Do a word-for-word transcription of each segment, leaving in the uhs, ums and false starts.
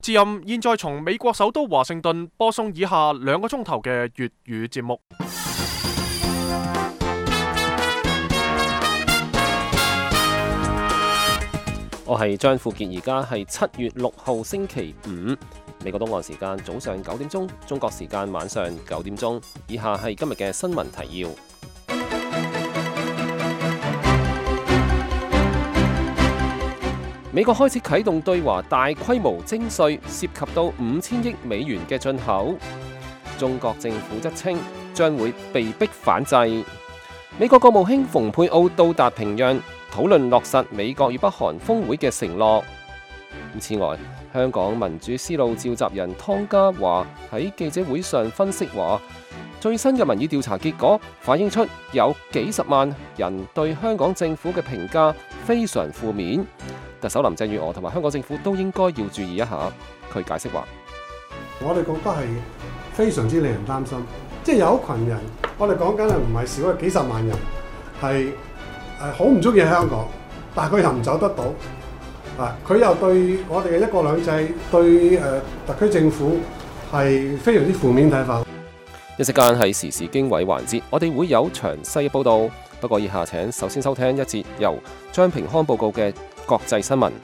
自任現在從美國首都華盛頓播送以下兩個鐘頭嘅粵語節目。 我係張富傑，而家係七月六號星期五，美國東岸時間早上九點鐘，中國時間晚上九點鐘。以下係今日嘅新聞提要。美國開始啟動對華大規模徵稅，涉及到五千億美元嘅進口。中國政府則稱將會被逼反制。美國國務卿蓬佩奧到達平壤，討論落實美國與北韓峰會嘅承諾。此外，香港民主思路召集人湯家驊喺記者會上分析話，最新嘅民意調查結果反映出有幾十萬人對香港政府嘅評價非常負面。特首林鄭月娥同埋香港政府都應該要注意一下。佢解釋話： 我哋覺得係非常之令人擔心，即係有一群人，我哋講緊係唔係少嘅幾十萬人，係誒好唔中意香港，但係佢又唔走得到，啊佢又對我哋嘅一國兩制，對誒、呃、特區政府係非常之負面睇法。 一時間係時事經緯環節，我哋會有詳細嘅報導。不過以下請首先收聽一節由張平康報告嘅國際新聞。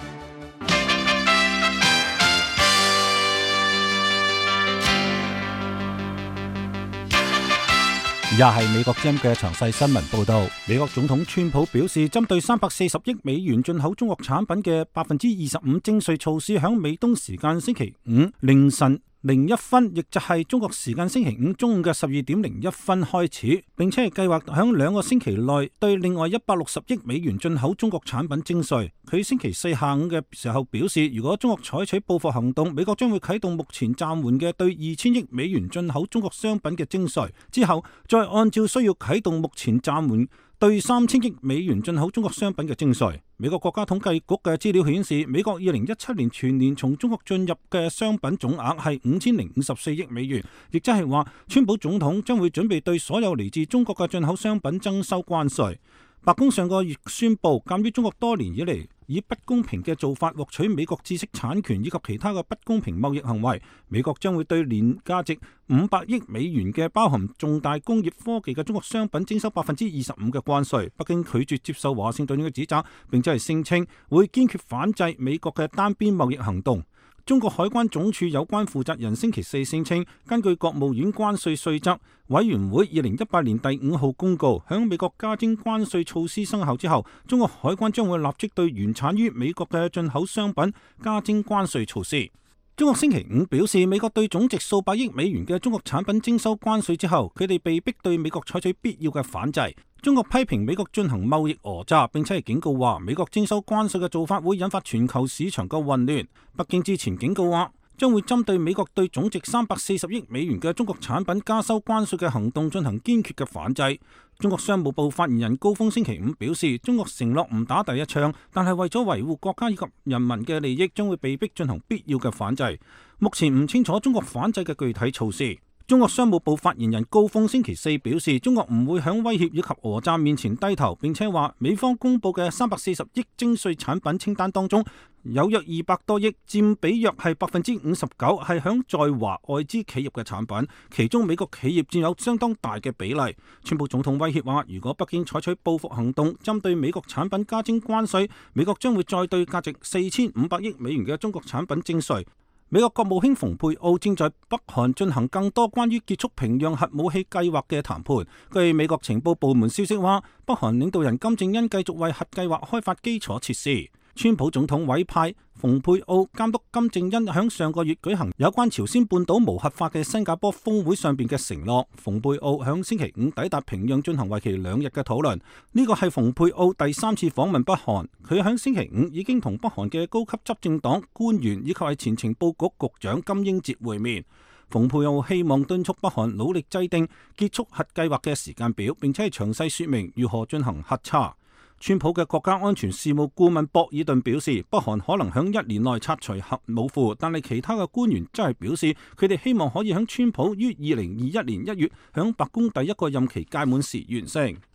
以下係美國之音嘅詳細新聞報導。美國總統川普表示，針對三百四十億美元進口中國產品嘅百分之二十五徵稅措施，響美東時間星期五凌晨零一分，亦就係中國時間星期五中午嘅十二點零一分開始，並且係計劃響兩個星期內對另外一百六十億美元進口中國產品徵稅。佢星期四下午嘅時候表示，如果中國採取報復行動，美國將會啟動目前暫緩嘅對二千億美元進口中國商品嘅徵稅，之後再按照需要啟動目前暫緩對三千億美元進口中國商品嘅徵稅。美國國家統計局嘅資料顯示，美國二零一七年全年從中國進入嘅商品總額係五千零五十四億美元，亦即係話，川普總統將會準備對所有嚟自中國嘅進口商品徵收關稅。白宮上個月宣布，鑑於中國多年以嚟以不公平嘅做法獲取美國知識產權以及其他嘅不公平貿易行為，美國將會對年價值五百億美元嘅包含重大工業科技嘅中國商品徵收百分之二十五嘅關稅。北京拒絕接受華盛頓嘅指責，並且係聲稱會堅決反制美國嘅單邊貿易行動。中國海關總署有關負責人星期四聲稱，根據國務院關稅稅則委員會二零一八年第五號公告，響美國加徵關稅措施生效之後，中國海關將會立即對原產於美國嘅進口商品加徵關稅措施。中國星期五表示，美國對總值數百億美元嘅中國產品徵收關稅之後，佢哋被逼對美國採取必要嘅反制。中國批評美國進行貿易訛詐，並且係警告話，美國徵收關稅嘅做法會引發全球市場嘅混亂。北京之前警告話，將會針對美國對總值三百四十億美元嘅中國產品加收關稅嘅行動進行堅決嘅反制。中國商務部發言人高峰星期五表示，中國承諾唔打第一槍，但係為咗維護國家以及人民嘅利益，將會被逼進行必要嘅反制。目前唔清楚中國反制嘅具體措施。中國商務部發言人高峰星期四表示，中國唔會響威脅以及訛詐面前低頭，並且話美方公布嘅三百四十億徵稅產品清單當中，有約二百多億，佔比約係百分之五十九，係響在華外資企業嘅產品，其中美國企業佔有相當大嘅比例。川普總統威脅話，如果北京採取報復行動，針對美國產品加徵關稅，美國將會再對價值四千五百億美元嘅中國產品徵稅。美國國務卿蓬佩奧正在北韓進行更多關於結束平壤核武器計劃嘅談判。據美國情報部門消息話，北韓領導人金正恩繼續為核計劃開發基礎設施。川普總統委派蓬佩奧監督金正恩響上個月舉行有關朝鮮半島無核化嘅新加坡峰會上邊嘅承諾。蓬佩奧響星期五抵達平壤進行為期兩日嘅討論。呢個係蓬佩奧第三次訪問北韓。佢響星期五已經同北韓嘅高級執政黨官員以及係前情報局局長金英哲會面。蓬佩奧希望敦促北韓努力制定結束核計劃嘅時間表，並且係詳細說明如何進行核查。川普嘅國家安全事務顧問博爾頓表示，北韓可能響一年內拆除核武庫，但係其他嘅官員真係表示，佢哋希望可以響川普於二零二一年一月響白宮第一個任期屆滿時完成。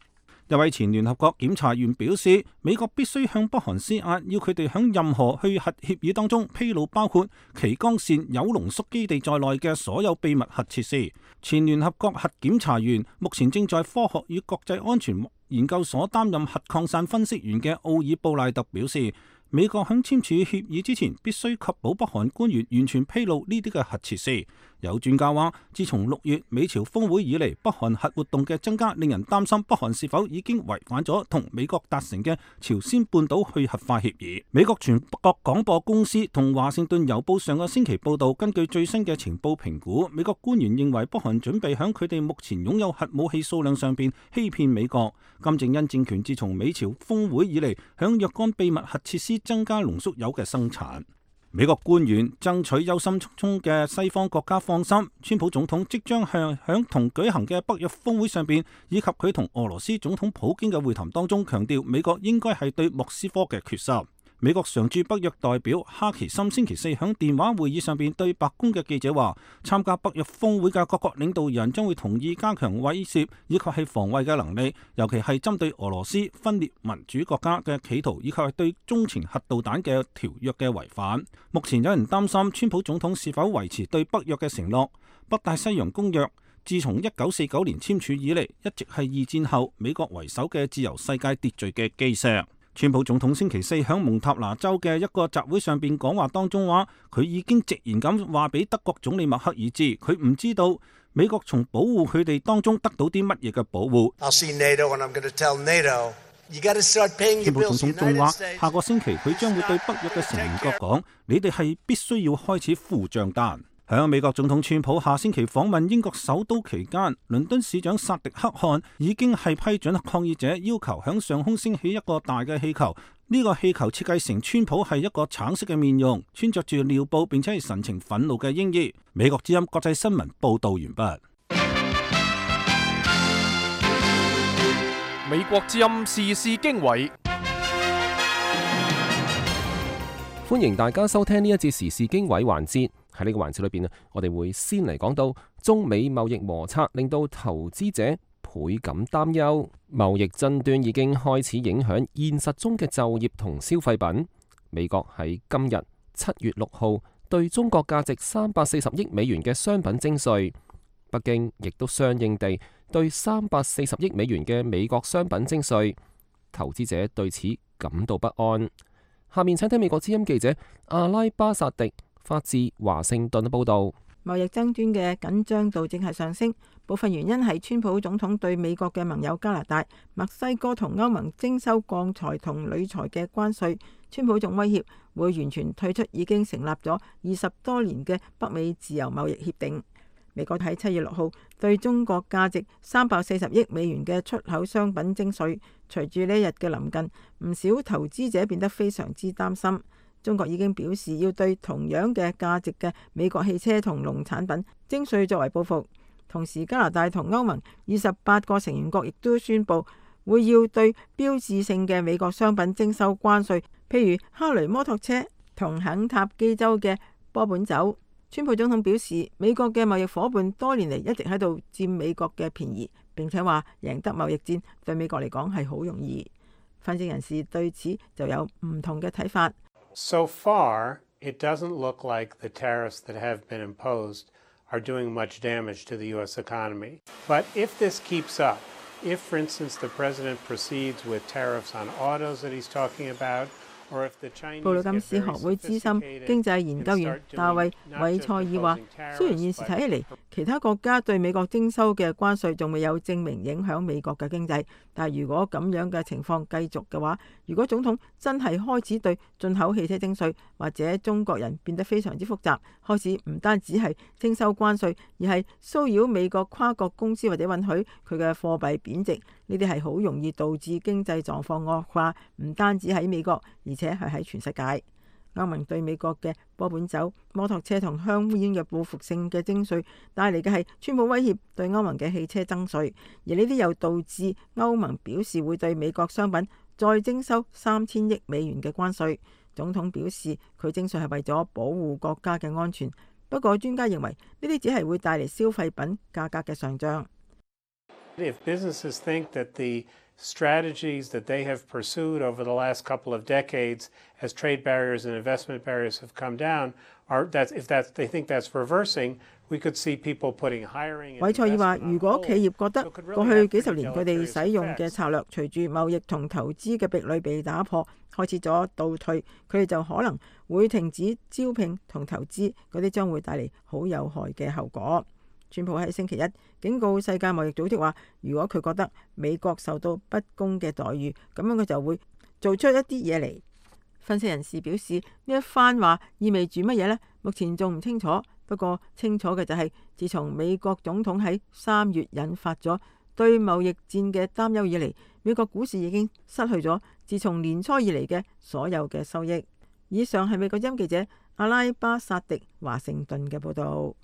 一位前聯合國檢查員表示，美國必須向北韓施壓，要佢哋喺任何去核協議當中披露包括岐江線鈾濃縮基地在內嘅所有秘密核設施。前聯合國核檢查員目前正在科學與國際安全研究所擔任核擴散分析員嘅奧爾布賴特表示，美國喺簽署協議之前必須確保北韓官員完全披露呢啲嘅核設施。有專家話，自從六月美朝峰會以嚟，北韓核活動嘅增加令人擔心北韓是否已經違反咗同美國達成嘅朝鮮半島去核化協議。美國全國廣播公司同華盛頓郵報上個星期報導，根據最新嘅情報評估，美國官員認為北韓準備喺佢哋目前擁有核武器數量上邊欺騙美國。金正恩政權自從美朝峰會以嚟，響若干秘密核設施增加濃縮鈾嘅生產。美國官員爭取憂心忡忡嘅西方國家放心，川普總統即將向響同舉行嘅北約峰會上邊，以及佢同俄羅斯總統普京嘅會談當中，強調美國應該係對莫斯科嘅決心。美國常駐北約代表哈奇森星期四響電話會議上邊對白宮嘅記者話，參加北約峰會嘅各國領導人將會同意加強威懾以及係防衛嘅能力，尤其係針對俄羅斯分裂民主國家嘅企圖，以及係對中程核導彈嘅條約嘅違反。目前有人擔心川普總統是否維持對北約嘅承諾。北大西洋公約自從一九四九年簽署以嚟，一直係二戰後美國為首嘅自由世界秩序嘅基石。川普總統星期四喺蒙塔拿州嘅一個集會上邊講話當中話，佢已經直言咁話俾德國總理默克爾知，佢唔知道美國從保護佢哋當中得到啲乜嘢嘅保護。川普總統仲話，下個星期佢將會對北約嘅成員國講，你哋係必須要開始付賬單。喺美國總統川普下星期訪問英國首都期間，倫敦市長薩迪克汗已經係批准抗議者要求響上空升起一個大嘅氣球。呢、這個氣球設計成川普係一個橙色嘅面容，穿着住尿布並且係神情憤怒嘅嬰兒。美國之音國際新聞報道完畢。 美國之音時事經緯， 歡迎大家收聽呢一節時事經緯環節。喺呢個環節裏邊啊，我哋會先嚟講到中美貿易摩擦令到投資者倍感擔憂，貿易爭端已經開始影響現實中嘅就業同消費品。美國喺今日七月六號對中國價值三百四十億美元嘅商品徵稅，北京亦都相應地對三百四十億美元嘅美國商品徵稅，投資者對此感到不安。下面請聽美國之音記者阿拉巴薩迪發自華盛頓報道。 貿易爭端嘅緊張度正係上升，部分原因係川普總統對美國嘅盟友加拿大、墨西哥同歐盟徵收鋼材同鋁材嘅關稅。川普仲威脅會完全退出已經成立咗二十多年嘅北美自由貿易協定。美國喺七月六號對中國價值三百四十億美元嘅出口商品徵稅，隨住呢一日嘅臨近，唔少投資者變得非常之擔心。中國已經表示要對同樣嘅價值嘅美國汽車同農產品徵稅作為報復。同時，加拿大同歐盟二十八個成員國亦都宣布會要對標誌性嘅美國商品徵收關稅，譬如哈雷摩托車同肯塔基州嘅波本酒。川普總統表示，美國嘅貿易夥伴多年嚟一直喺度佔美國嘅便宜，並且話贏得貿易戰對美國嚟講係好容易。分析人士對此就有唔同嘅睇法。 So far, it doesn't look like the tariffs that have been imposed are doing much damage to the U S economy. But if this keeps up, if, for instance, the president proceeds with tariffs on autos that he's talking about, 布魯金斯學會資深經濟研究員大衛韋塞爾話，雖然現時睇起嚟其他國家對美國徵收嘅關稅仲未有證明影響美國嘅經濟，但係如果咁樣嘅情況繼續嘅話，如果總統真係開始對進口汽車徵稅，或者中國人變得非常之複雜，開始唔單止係徵收關稅，而係騷擾美國跨國公司或者允許佢嘅貨幣貶值，呢啲係好容易導致經濟狀況惡化，唔單止喺美國，而且係喺全世界。歐盟對美國嘅波本酒、摩托車同香煙嘅報復性嘅徵稅，帶嚟嘅係川普威脅對歐盟嘅汽車增稅，而呢啲又導致歐盟表示會對美國商品再徵收三千億美元嘅關稅。總統表示佢徵稅係為咗保護國家嘅安全，不過專家認為呢啲只係會帶嚟消費品價格嘅上漲。 If businesses think that the strategies that they have pursued over the last couple of decades as trade barriers and investment barriers have come down, are that if that they think that's reversing, we could see people putting hiring. 韋塞爾話：如果企業覺得過去幾十年佢哋使用嘅策略，隨住貿易同投資嘅壁壘被打破，開始咗倒退，佢哋就可能會停止招聘同投資，嗰啲將會帶嚟好有害嘅後果。川普喺星期一警告世界貿易組織話，如果佢覺得美國受到不公嘅待遇，咁樣佢就會做出一啲嘢嚟。分析人士表示，呢一番話意味住乜嘢呢？目前仲唔清楚。不過清楚嘅就係，自從美國總統喺三月引發咗對貿易戰嘅擔憂以嚟，美國股市已經失去咗自從年初以嚟嘅所有嘅收益。以上係美國之音記者阿拉巴薩迪華盛頓嘅報導。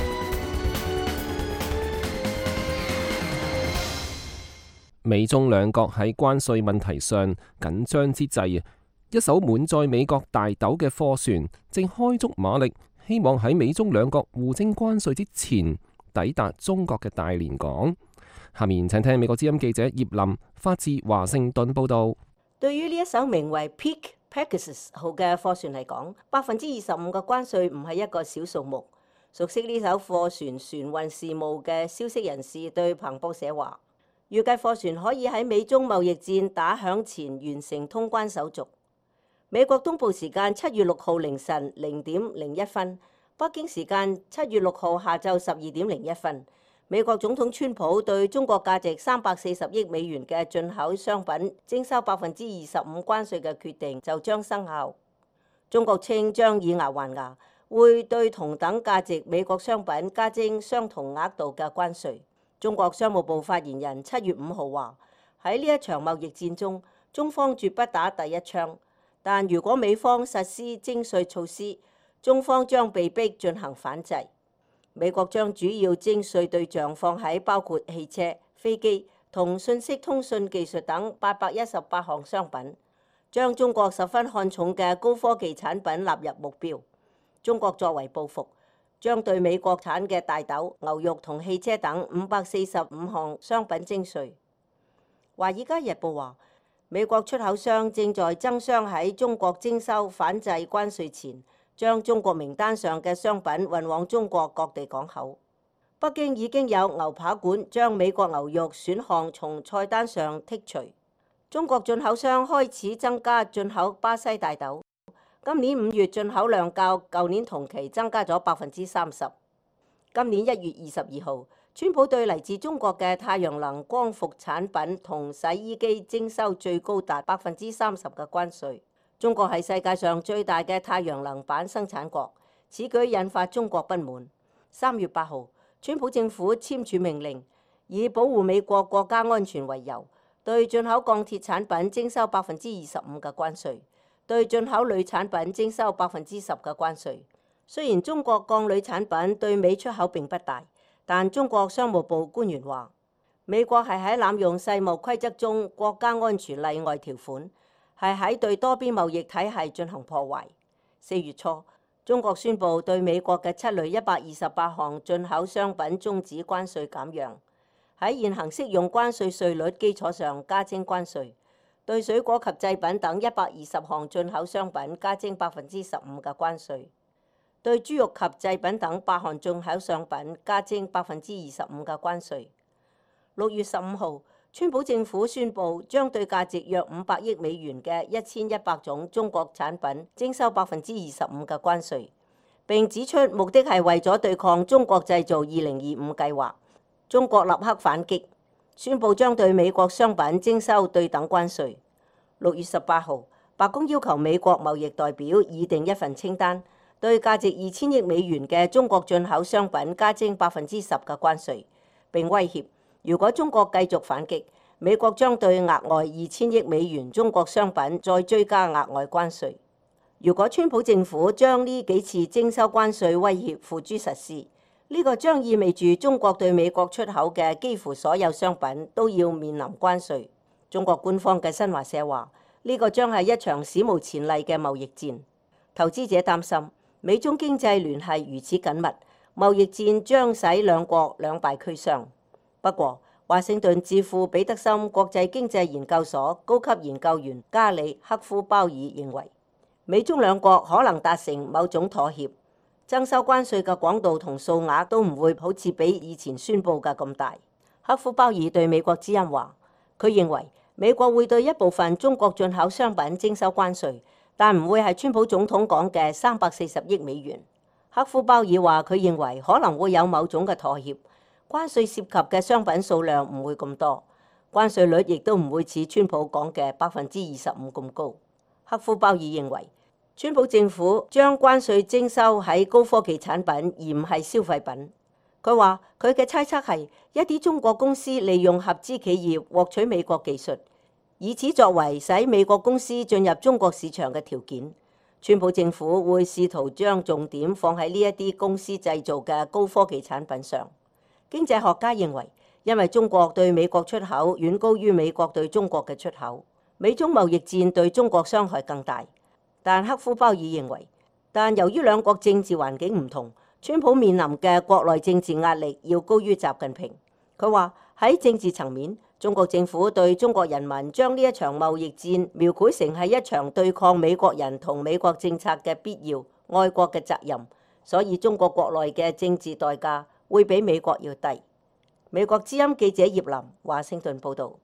美中兩國喺關稅問題上緊張之際，一艘滿載美國大豆嘅貨船正開足馬力，希望喺美中兩國互徵關稅之前抵達中國嘅大連港。下面請聽美國之音記者葉林發自華盛頓報導。 對於呢一艘名為 Peak Pegasus 號嘅貨船嚟講，百分之二十五嘅關稅唔係一個小數目。熟悉呢艘貨船船運事務嘅消息人士對彭博社話，預計貨船可以喺美中貿易戰打響前完成通關手續。美國東部時間七月六號凌晨零點零一分，北京時間七月六號下晝十二點零一分，美國總統川普對中國價值三百四十億美元嘅進口商品徵收百分之二十五關稅嘅決定就將生效。中國稱將以牙還牙，會對同等價值美國商品加徵相同額度嘅關稅。中國商務部發言人七月五號話：喺呢一場貿易戰中，中方絕不打第一槍。但如果美方實施徵稅措施，中方將被逼進行反制。美國將主要徵稅對象放喺包括汽車、飛機同信息通訊技術等八百一十八項商品，將中國十分看重嘅高科技產品納入目標。中國作為報復，將對美國產嘅大豆、牛肉同汽車等五百四十五項商品徵稅。華爾街日報話，美國出口商正在爭相喺中國徵收反制關稅前，將中國名單上嘅商品運往中國各地港口。北京已經有牛扒館將美國牛肉選項從菜單上剔除。中國進口商開始增加進口巴西大豆，今年五月進口量較舊年同期增加咗百分之三十。今年一月二十二號，川普對嚟自中國嘅太陽能光伏產品同洗衣機徵收最高達百分之三十嘅關稅。中國係世界上最大嘅太陽能板生產國，此舉引發中國不滿。三月八號，川普政府簽署命令，以保護美國國家安全為由，對進口鋼鐵產品徵收百分之二十五嘅關稅，對進口鋁產品徵收百分之十嘅關稅。雖然中國鋼鋁產品對美出口並不大，但中國商務部官員話，美國係喺濫用世貿規則中國家安全例外條款，係喺對多邊貿易體系進行破壞。四月初，中國宣布對美國嘅七類一百二十八項進口商品終止關稅減讓，喺現行適用關稅稅率基礎上加徵關稅，對水果及製品等一百二十項進口商品加徵百分之十五嘅關稅。對豬肉及製品等八項進口商品加徵百分之二十五嘅關稅。六月十五號，川普政府宣布將對價值約五百億美元嘅一千一百種中國產品徵收百分之二十五嘅關稅，並指出目的係為咗對抗中國製造二零二五計劃。中國立刻反擊，宣布將對美國商品徵收對等關稅。六月十八號，白宮要求美國貿易代表擬定一份清單，對價值二千億美元嘅中國進口商品加徵百分之十嘅關稅，並威脅如果中國繼續反擊，美國將對額外二千億美元中國商品再追加額外關稅。如果川普政府將呢幾次徵收關稅威脅付諸實施，呢個將意味住中國對美國出口嘅幾乎所有商品都要面臨關稅。中國官方嘅新華社話，呢個將係一場史無前例嘅貿易戰。投資者擔心，美中經濟聯繫如此緊密，貿易戰將使兩國兩敗俱傷。不過， 華盛頓智庫彼得森國際經濟研究所高級研究員加里克夫鮑爾認為，美中兩國可能達成某種妥協，徵收關稅嘅廣度同數額都唔會好似比以前宣佈嘅咁大。克夫鮑爾對美國之音話，佢認為美國會對一部分中國進口商品徵收關稅，但唔會係川普總統講嘅三百四十億美元。克夫鮑爾話，佢認為可能會有某種嘅妥協，關稅涉及嘅商品數量唔會咁多，關稅率亦都唔會似川普講嘅百分之二十五咁高。克夫鮑爾認為，川普政府將關稅徵收喺高科技產品而唔係消費品。佢話佢嘅猜測係一啲中國公司利用合資企業獲取美國技術，以此作為使美國公司進入中國市場嘅條件。川普政府會試圖將重點放喺呢一啲公司製造嘅高科技產品上。經濟學家認為，因為中國對美國出口遠高於美國對中國嘅出口，美中貿易戰對中國傷害更大。但克夫鮑爾認為，但由於兩國政治環境唔同，川普面臨嘅國內政治壓力要高於習近平。佢話喺政治層面，中國政府對中國人民將呢一場貿易戰描繪成係一場對抗美國人同美國政策嘅必要、愛國嘅責任，所以中國國內嘅政治代價會比美國要低。美國之音記者葉林華盛頓報導。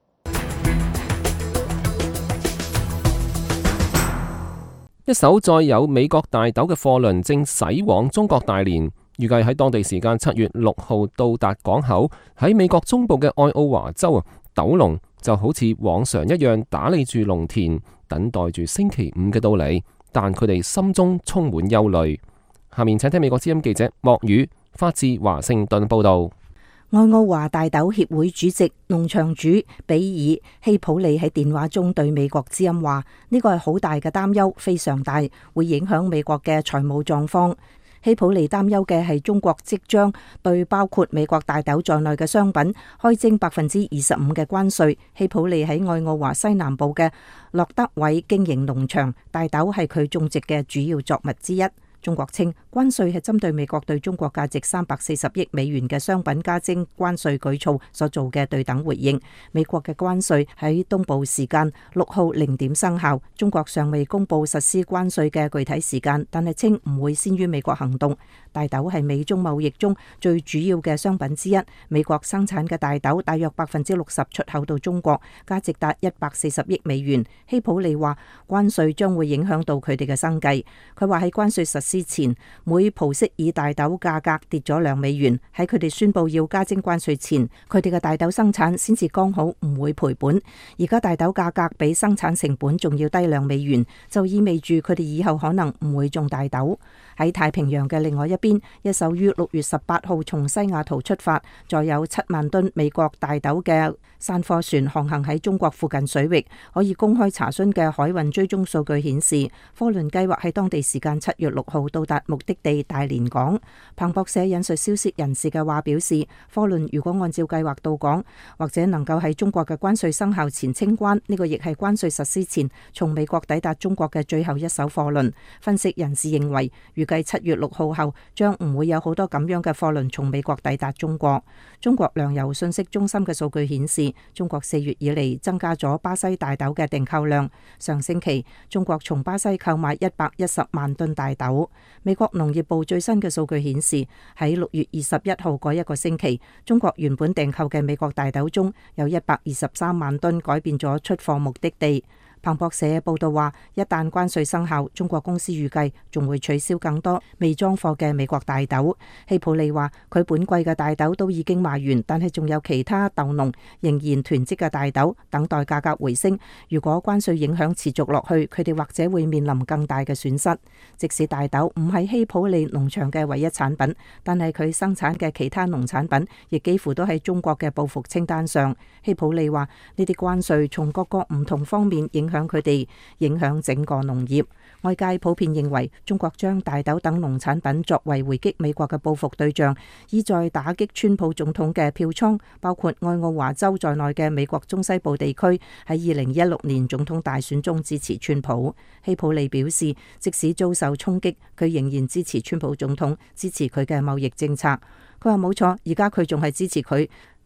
一艘載有美國大豆嘅貨輪正駛往中國大連，預計喺當地時間七月六號到達港口。喺美國中部嘅愛奧華州啊，斗龍就好似往常一樣打理住農田，等待住星期五嘅到嚟，但佢哋心中充滿憂慮。下面請聽美國之音記者莫宇發自華盛頓報道。 愛奧華大豆協會主席農場主比爾希普利喺電話中對美國之音話：呢個係好大嘅擔憂，非常大，會影響美國嘅財務狀況。希普利擔憂嘅係中國即將對包括美國大豆在內嘅商品開徵百分之二十五嘅關稅。希普利喺愛奧華西南部嘅洛德韋經營農場，大豆係佢種植嘅主要作物之一。中國稱關稅係針對美國對中國價值三百四十億美元嘅商品加徵關稅舉措所做嘅對等回應。美國嘅關稅喺東部時間六號零點生效，中國尚未公布實施關稅嘅具體時間，但係稱唔會先於美國行動。大豆係美中貿易中最主要嘅商品之一，美國生產嘅大豆大約百分之六十出口到中國，價值達一百四十億美元。希普利話關稅將會影響到佢哋嘅生計。佢話喺關稅實施之前，每蒲式爾大豆價格跌咗兩美元。喺佢哋宣布要加徵關稅前，佢哋嘅大豆生產先至剛好唔會賠本。而家大豆價格比生產成本仲要低兩美元，就意味住佢哋以後可能唔會種大豆。喺太平洋嘅另外一邊，一艘於六月十八號從西雅圖出發，載有七萬噸美國大豆嘅散貨船航行喺中國附近水域。可以公開查詢嘅海運追蹤數據顯示，貨輪計劃喺當地時間七月六號到達目的地大連港。彭博社引述消息人士嘅話表示，貨輪如果按照計劃到港，或者能夠喺中國嘅關稅生效前清關，呢個亦係關稅實施前從美國抵達中國嘅最後一艘貨輪。分析人士認為，預計七月六號後將唔會有好多咁樣嘅貨輪從美國抵達中國。中國糧油信息中心嘅數據顯示，中國四月以嚟增加咗巴西大豆嘅訂購量。上星期，中國從巴西購買一百一十萬噸大豆。美國農業部最新嘅數據顯示，喺六月二十一號嗰一個星期，中國原本訂購嘅美國大豆中有一百二十三萬噸改變咗出貨目的地。彭博社報道話，一旦關稅生效，中國公司預計仲會取消更多未裝貨嘅美國大豆。希普利話，佢本季嘅大豆都已經賣完，但係仲有其他豆農仍然囤積嘅大豆等待價格回升。如果關稅影響持續落去，佢哋或者會面臨更大嘅損失。即使大豆唔係希普利農場嘅唯一產品，但係佢生產嘅其他農產品亦幾乎都喺中國嘅報復清單上。希普利話，呢啲關稅從各個唔同方面影響佢哋，影響整個農業。外界普遍認為，中國將大豆等農產品作為回擊美國嘅報復對象，意在打擊川普總統嘅票倉。包括愛奧華州在內嘅美國中西部地區喺二零一六年總統大選中支持川普。希普利表示，即使遭受衝擊，佢仍然支持川普總統，支持佢嘅貿易政策。佢話冇錯，而家佢仲係支持佢。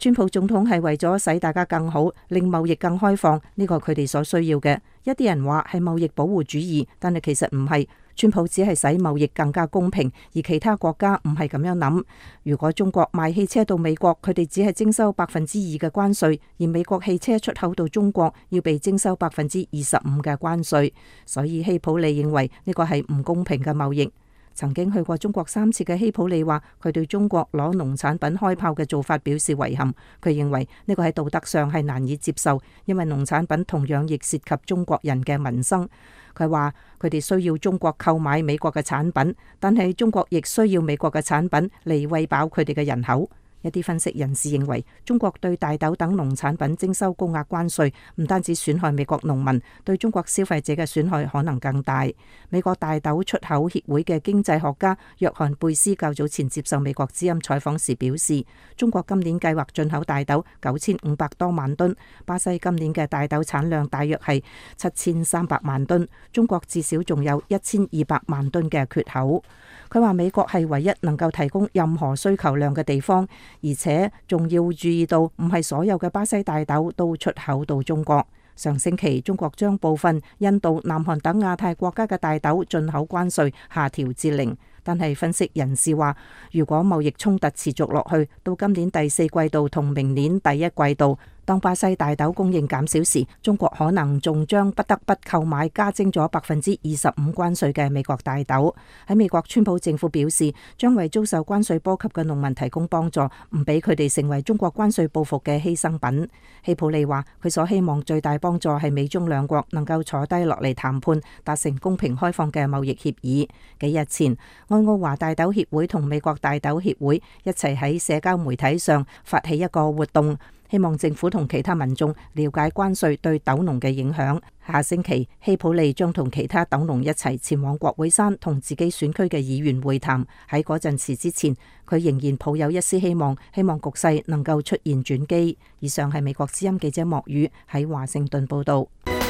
川普總統係為咗使大家更好，令貿易更開放，呢個佢哋所需要嘅。一啲人話係貿易保護主義，但係其實唔係。川普只係使貿易更加公平，而其他國家唔係咁樣諗。如果中國賣汽車到美國，佢哋只係徵收百分之二嘅關稅，而美國汽車出口到中國要被徵收百分之二十五嘅關稅。所以希普利認為呢個係唔公平嘅貿易。曾經去過中國三次嘅希普利話，佢對中國攞農產品開炮嘅做法表示遺憾。佢認為呢個喺道德上係難以接受，因為農產品同樣亦涉及中國人嘅民生。佢話佢哋需要中國購買美國嘅產品，但係中國亦需要美國嘅產品嚟餵飽佢哋嘅人口。一啲分析人士認為，中國對大豆等農產品徵收高額關稅，唔單止損害美國農民，對中國消費者嘅損害可能更大。美國大豆出口協會嘅經濟學家約翰貝斯較早前接受美國之音採訪時表示，中國今年計劃進口大豆九千五百多萬噸，巴西今年嘅大豆產量大約係七千三百萬噸，中國至少仲有一千二百萬噸嘅缺口。佢話美國係唯一能夠提供任何需求量嘅地方，而且仲要注意到唔係所有嘅巴西大豆都出口到中國。上星期中國將部分印度、南韓等亞太國家嘅大豆進口關稅下調至零。但係分析人士話，如果貿易衝突持續落去，到今年第四季度同明年第一季度，當巴西大豆供應減少時，中國可能仲將不得不購買加徵咗百分之二十五關稅嘅美國大豆。喺美國，川普政府表示將為遭受關稅波及嘅農民提供幫助，唔俾佢哋成為中國關稅報復嘅犧牲品。希普利話佢所希望最大幫助係美中兩國能夠坐低落嚟談判，達成公平開放嘅貿易協議。幾日前，愛奧華大豆協會同美國大豆協會一齊喺社交媒體上發起一個活動，希望政府同其他民眾了解關稅對豆農嘅影響。下星期，希普利將同其他豆農一齊前往國會山同自己選區嘅議員會談。喺嗰陣時之前，佢仍然抱有一絲希望，希望局勢能夠出現轉機。以上係美國之音記者莫宇喺華盛頓報道。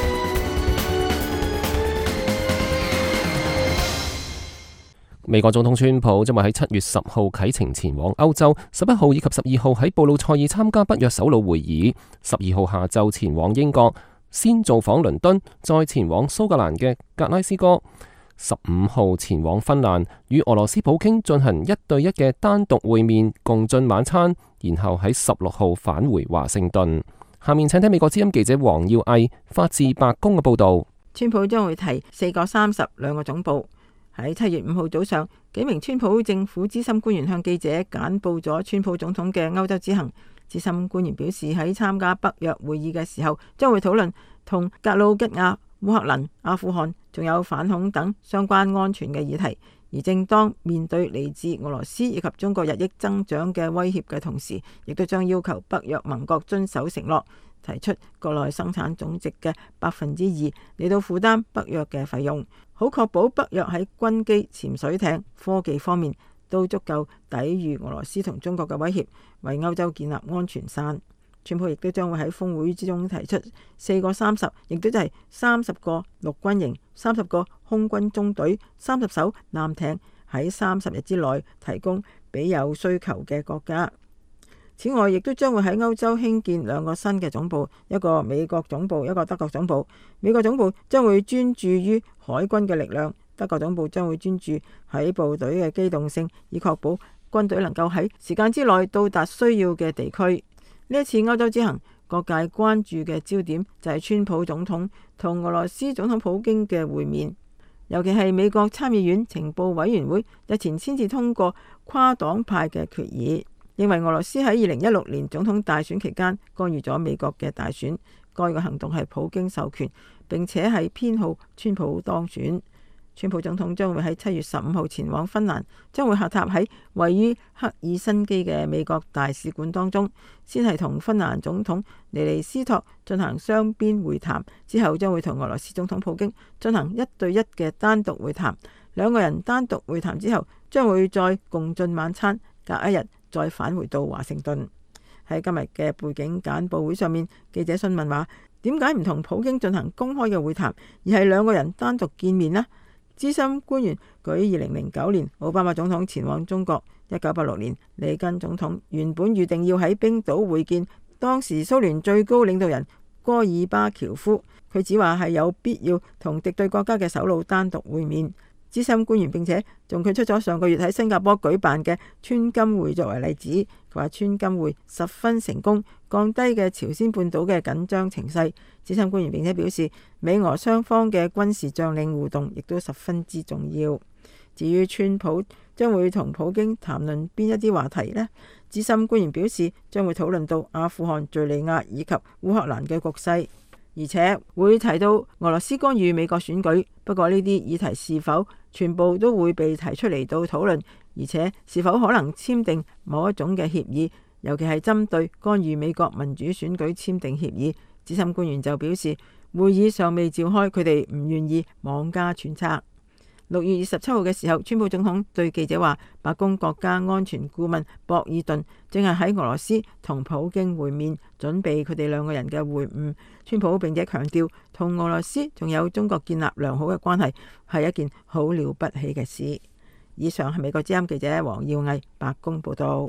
美國總統川普將會喺七月十號啟程前往歐洲，十一號以及十二號喺布魯塞爾參加北約首腦會議，十二號下晝前往英國，先造訪倫敦，再前往蘇格蘭嘅格拉斯哥，十五號前往芬蘭，與俄羅斯普京進行一對一嘅單獨會面，共進晚餐，然後喺十六號返回華盛頓。下面請聽美國之音記者黃耀毅發自白宮嘅報道。 川普將會提四個三十兩個總部。喺七月五號早上，幾名川普政府資深官員向記者簡報咗川普總統嘅歐洲之行。資深官員表示，喺參加北約會議嘅時候，將會討論同格魯吉亞、烏克蘭、阿富汗，仲有反恐等相關安全嘅議題。而正當面對嚟自俄羅斯以及中國日益增長嘅威脅嘅同時，亦都將要求北約盟國遵守承諾，提出國內生產總值嘅百分之二嚟到負擔北約嘅費用，好確保北約喺軍機、潛水艇、科技方面都足夠抵禦俄羅斯同中國嘅威脅，為歐洲建立安全傘。川普亦都將會喺峰會之中提出四個三十，亦都就係三十個陸軍營、三十個空軍中隊、三十艘艦艇，喺三十日之內提供俾有需求嘅國家。此外，亦都將會喺歐洲興建兩個新嘅總部，一個美國總部，一個德國總部。美國總部將會專注於海軍嘅力量，德國總部將會專注喺部隊嘅機動性，以確保軍隊能夠喺時間之內到達需要嘅地區。呢一次歐洲之行，各界關注嘅焦點就係川普總統同俄羅斯總統普京嘅會面，尤其係美國參議院情報委員會日前先至通過跨黨派嘅決議，認為俄羅斯喺二零一六年總統大選期間干預咗美國嘅大選，該個行動係普京授權，並且係偏好川普當選。川普總統將會喺七月十五號前往芬蘭，將會下榻喺位於赫爾辛基嘅美國大使館當中，先係同芬蘭總統尼尼斯托進行雙邊會談，之後將會同俄羅斯總統普京進行一對一嘅單獨會談。兩個人單獨會談之後，將會再共進晚餐，隔一日再返回到華盛頓。喺今日嘅背景簡報會上面，記者詢問話：點解唔同普京進行公開嘅會談，而係兩個人單獨見面呢？ 資深官員舉二零零九年奧巴馬總統前往中國，一九八六年里根總統原本預定要喺冰島會見當時蘇聯最高領導人戈爾巴喬夫，佢只話係有必要同敵對國家嘅首腦單獨會面。資深官員並且仲舉出咗上個月喺新加坡舉辦嘅川金會作為例子，佢話川金會十分成功，降低嘅朝鮮半島嘅緊張情勢。資深官員並且表示，美俄雙方嘅軍事將領互動亦都十分之重要。至於川普將會同普京談論邊一啲話題呢？資深官員表示，將會討論到阿富汗、敘利亞以及烏克蘭嘅局勢，而且會提到俄羅斯干預美國選舉。不過呢啲議題是否全部都會被提出嚟到討論，而且是否可能簽訂某一種嘅協議，尤其係針對干預美國民主選舉簽訂協議，資深官員就表示會議尚未召開，佢哋唔願意妄加揣測。六月二十七號嘅時候，川普總統對記者話，白宮國家安全顧問博爾頓正係喺俄羅斯同普京會面，準備佢哋兩個人嘅會晤。川普並且強調，同俄羅斯仲有中國建立良好嘅關係係一件好了不起嘅事。以上係美國之音記者黃耀毅白宮報道。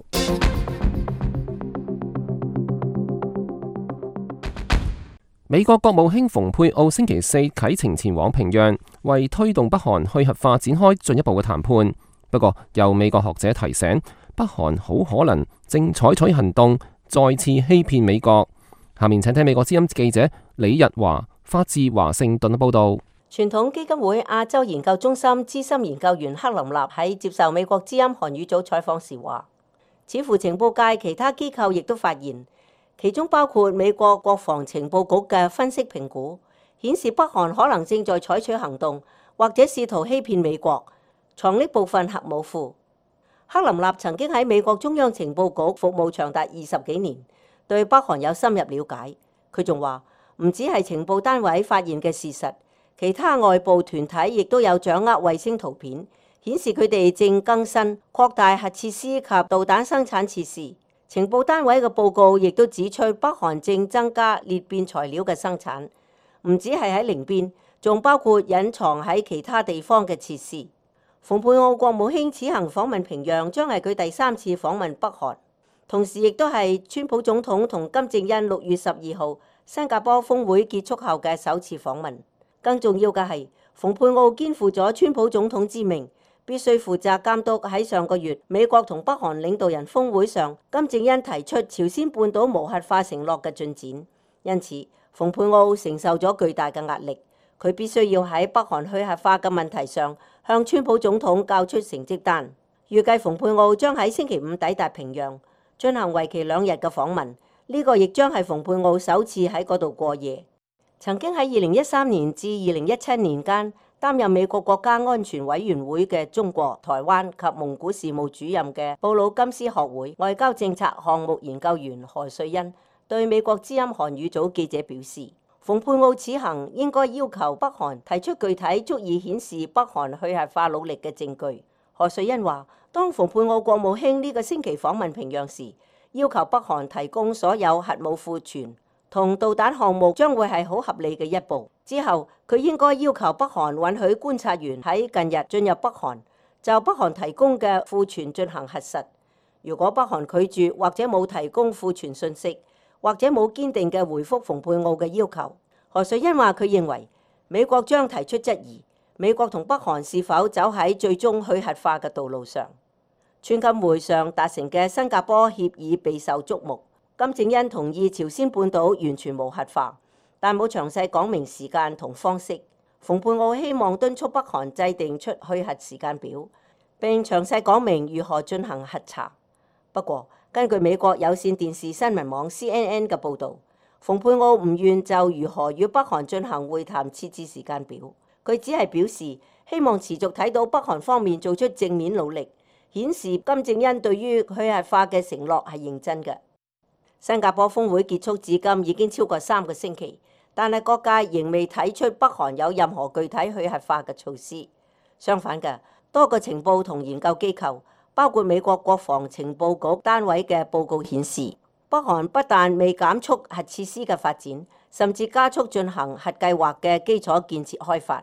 美國國務卿蓬佩奧星期四啟程前往平壤，為推動北韓去核化展開進一步嘅談判。不過，有美國學者提醒，北韓好可能正採取行動，再次欺騙美國。下面請聽美國之音記者李日華發自華盛頓嘅報道。 傳統基金會亞洲研究中心資深研究員克林納喺接受美國之音韓語組採訪時話，似乎情報界其他機構亦都發現，其中包括美國國防情報局嘅分析評估，顯示北韓可能正在採取行動，或者試圖欺騙美國，藏匿部分核武庫。克林納曾經喺美國中央情報局服務長達二十幾年，對北韓有深入了解。佢仲話，唔止係情報單位發現嘅事實，其他外部團體亦都有掌握衛星圖片，顯示佢哋正更新擴大核設施及導彈生產設施。情報單位嘅報告亦都指出，北韓正增加裂變材料嘅生產，唔止係喺寧邊，仲包括隱藏喺其他地方嘅設施。蓬佩奧國務卿此行訪問平壤，將係佢第三次訪問北韓，同時亦都係川普總統同金正恩六月十二號新加坡峰會結束後嘅首次訪問。更重要嘅係，蓬佩奧肩負咗川普總統之命，必須負責監督喺上個月美國同北韓領導人峰會上，金正恩提出朝鮮半島無核化承諾嘅進展。因此，蓬佩奧承受咗巨大嘅壓力，佢必須要喺北韓去核化嘅問題上向川普總統交出成績單。預計蓬佩奧將喺星期五抵達平壤，進行為期兩日嘅訪問。呢個亦將係蓬佩奧首次喺嗰度過夜。曾經喺二零一三年至二零一七年間擔任美國國家安全委員會嘅中國、台灣及蒙古事務主任嘅布魯金斯學會外交政策項目研究員何瑞恩對美國之音韓語組記者表示，蓬佩奧此行應該要求北韓提出具體足以顯示北韓去核化努力嘅證據。何瑞恩話，當蓬佩奧國務卿呢個星期訪問平壤時，要求北韓提供所有核武庫存同導彈項目將會係好合理嘅一步。之後，佢應該要求北韓允許觀察員喺近日進入北韓，就北韓提供嘅庫存進行核實。如果北韓拒絕或者冇提供庫存信息，或者冇堅定嘅回覆蓬佩奧嘅要求，何瑞恩話佢認為美國將提出質疑，美國同北韓是否走喺最終去核化嘅道路上。川金會上達成嘅新加坡協議備受矚目。金正恩同意朝鮮半島完全無核化，但冇詳細講明時間同方式。蓬佩奧希望敦促北韓制定出去核時間表，並詳細講明如何進行核查。不過，根據美國有線電視新聞網 C N N 嘅報導，蓬佩奧唔願就如何與北韓進行會談設置時間表。佢只係表示希望持續睇到北韓方面做出正面努力，顯示金正恩對於去核化嘅承諾係認真嘅。新加坡峰會結束至今已經超過三個星期，但係各界仍未睇出北韓有任何具體去核化嘅措施。相反嘅，多個情報同研究機構，包括美國國防情報局單位嘅報告顯示，北韓不但未減速核設施嘅發展，甚至加速進行核計劃嘅基礎建設開發。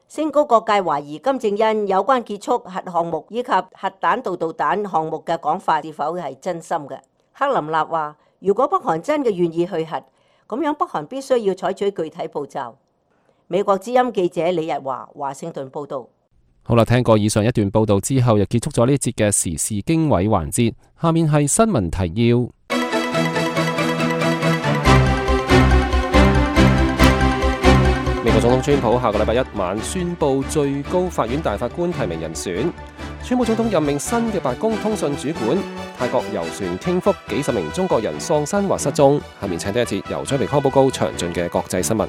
升高各界懷疑金正恩有關結束核項目以及核彈道導彈項目嘅講法是否係真心嘅。克林納話：如果北韓真嘅願意去核，咁樣北韓必須要採取具體步驟。美國之音記者李日華華盛頓報導。 好啦，聽過以上一段報導之後，又結束咗呢節嘅時事經緯環節。下面係新聞提要。美國總統川普下個禮拜一晚宣布最高法院大法官提名人選。川普總統任命新嘅白宮通訊主管。泰國遊船傾覆，幾十名中國人喪生或失蹤。下面請聽一節由張明康報告詳盡嘅國際新聞。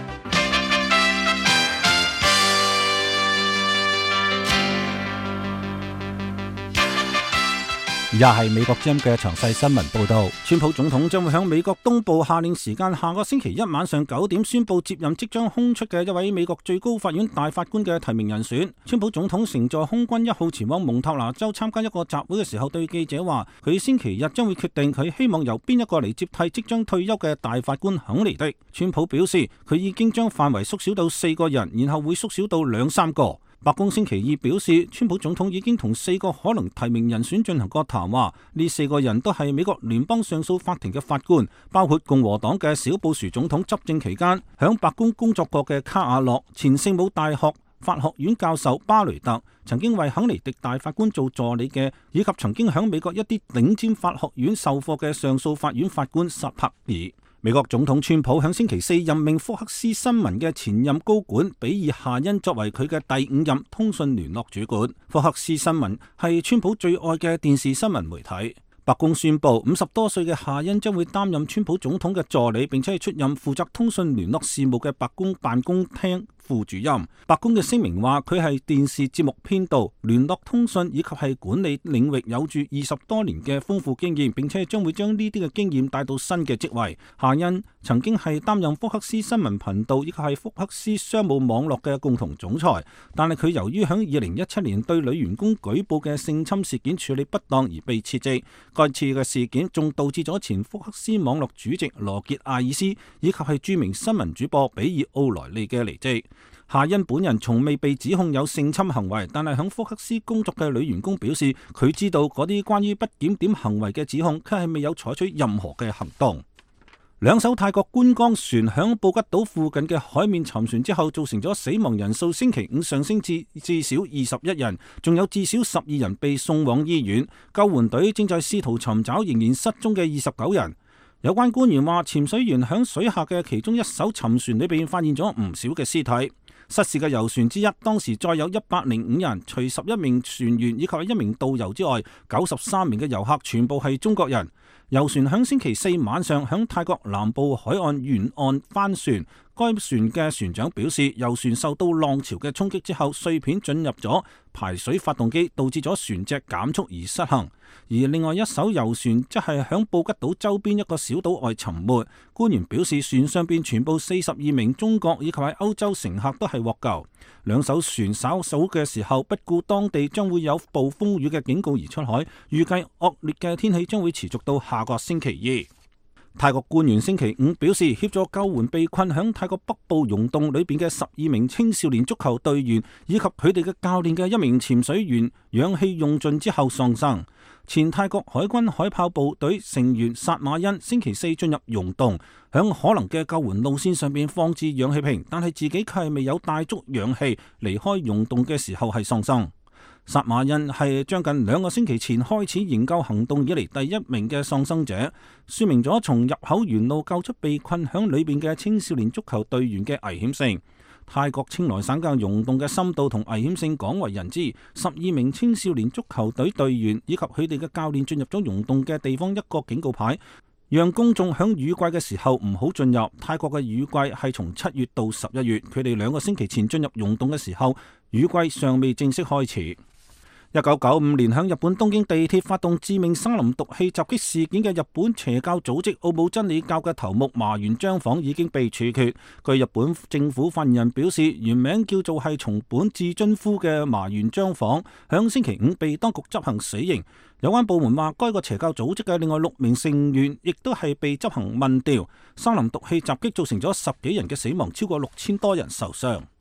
而家係美國之音嘅詳細新聞報道，川普總統將會喺美國東部下令時間下個星期一晚上九點宣布接任即將空出嘅一位美國最高法院大法官嘅提名人選。川普總統乘坐空軍一號前往蒙塔拿州參加一個集會嘅時候，對記者話：佢星期日將會決定佢希望由邊一個嚟接替即將退休嘅大法官肯尼迪。川普表示，佢已經將範圍縮小到四個人，然後會縮小到兩三個。白宮星期二表示，川普總統已經同四個可能提名人選進行過談話，呢四個人都係美國聯邦上訴法庭嘅法官，包括共和黨嘅小布殊總統執政期間響白宮工作過嘅卡瓦諾、前聖母大學法學院教授巴雷特、曾經為肯尼迪大法官做助理嘅，以及曾經響美國一啲頂尖法學院授課嘅上訴法院法官薩帕爾。美國總統川普喺星期四任命福克斯新聞嘅前任高管比爾夏恩作為佢嘅第五任通訊聯絡主管。福克斯新聞係川普最愛嘅電視新聞媒體。白宮宣布，五十多歲嘅夏恩將會擔任川普總統嘅助理，並且係出任負責通訊聯絡事務嘅白宮辦公廳副主任。白宮嘅聲明話，佢係電視節目編導、聯絡通訊以及係管理領域有住二十多年嘅豐富經驗，並且將會將呢啲嘅經驗帶到新嘅職位。夏恩曾經係擔任福克斯新聞頻道以及係福克斯商務網絡嘅共同總裁，但係佢由於響二零一七年對女員工舉報嘅性侵事件處理不當而被撤職。該次嘅事件仲導致咗前福克斯網絡主席羅傑艾爾斯以及係著名新聞主播比爾奧萊利嘅離職。夏恩本人從未被指控有性侵行為，但係響福克斯工作嘅女員工表示，佢知道嗰啲關於不檢點行為嘅指控，佢係未有採取任何嘅行動。兩艘泰國觀光船響布吉島附近嘅海面沉船之後，造成咗死亡人數星期五上升至至少二十一人，仲有至少十二人被送往醫院。救援隊正在試圖尋找仍然失蹤嘅二十九人。有關官員話，潛水員響水下嘅其中一艘沉船裏邊發現咗唔少嘅屍體。失事嘅遊船之一當時載有一百零五人，除十一名船員以及一名導遊之外，九十三名嘅遊客全部係中國人。遊船響星期四晚上響泰國南部海岸沿岸翻船，該船嘅船長表示，遊船受到浪潮嘅衝擊之後，碎片進入咗排水發動機，導致咗船隻減速而失衡。而另外一艘遊船則係響布吉島周邊一個小島外沉沒。官員表示，船上邊全部四十二名中國以及喺歐洲乘客都係獲救。兩艘船稍早嘅時候不顧當地將會有暴風雨嘅警告而出海，預計惡劣嘅天氣將會持續到下個星期二。泰國官員星期五表示，協助救援被困響泰國北部溶洞裏邊嘅十二名青少年足球隊員以及佢哋嘅教練嘅一名潛水員，氧氣用盡之後喪生。前泰國海軍海豹部隊成員薩馬恩星期四進入溶洞，響可能嘅救援路線上邊放置氧氣瓶，但係自己卻係未有帶足氧氣離開溶洞嘅時候係喪生。薩馬恩係將近兩個星期前開始營救行動以嚟第一名嘅喪生者，說明咗從入口沿路救出被困響裏邊嘅青少年足球隊員嘅危險性。泰國清萊省嘅溶洞嘅深度同危險性廣為人知，十二名青少年足球隊隊員以及佢哋嘅教練進入咗溶洞嘅地方一個警告牌，讓公眾響雨季嘅時候唔好進入。泰國嘅雨季係從七月到十一月，佢哋兩個星期前進入溶洞嘅時候，雨季尚未正式開始。一九九五年響日本東京地鐵發動致命沙林毒氣襲擊事件嘅日本邪教組織奧姆真理教嘅頭目麻原彰晃已經被處決。據日本政府發言人表示，原名叫做係松本智津夫嘅麻原彰晃響星期五被當局執行死刑。有關部門話，該個邪教組織嘅另外六名成員亦都係被執行問調。沙林毒氣襲擊造成咗十幾人嘅死亡，超過六千多人受傷。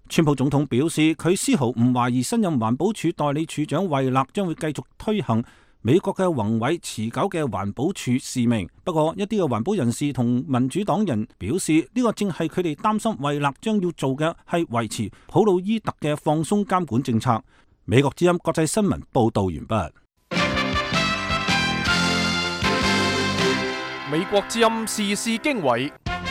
川普總統表示，佢絲毫唔懷疑新任環保署代理署長惠勒將會繼續推行美國嘅宏偉持久嘅環保署使命。不過，一啲嘅環保人士同民主黨人表示，呢個正係佢哋擔心惠勒將要做嘅係維持普魯伊特嘅放鬆監管政策。美國之音國際新聞報道完畢。 美國之音時事經緯。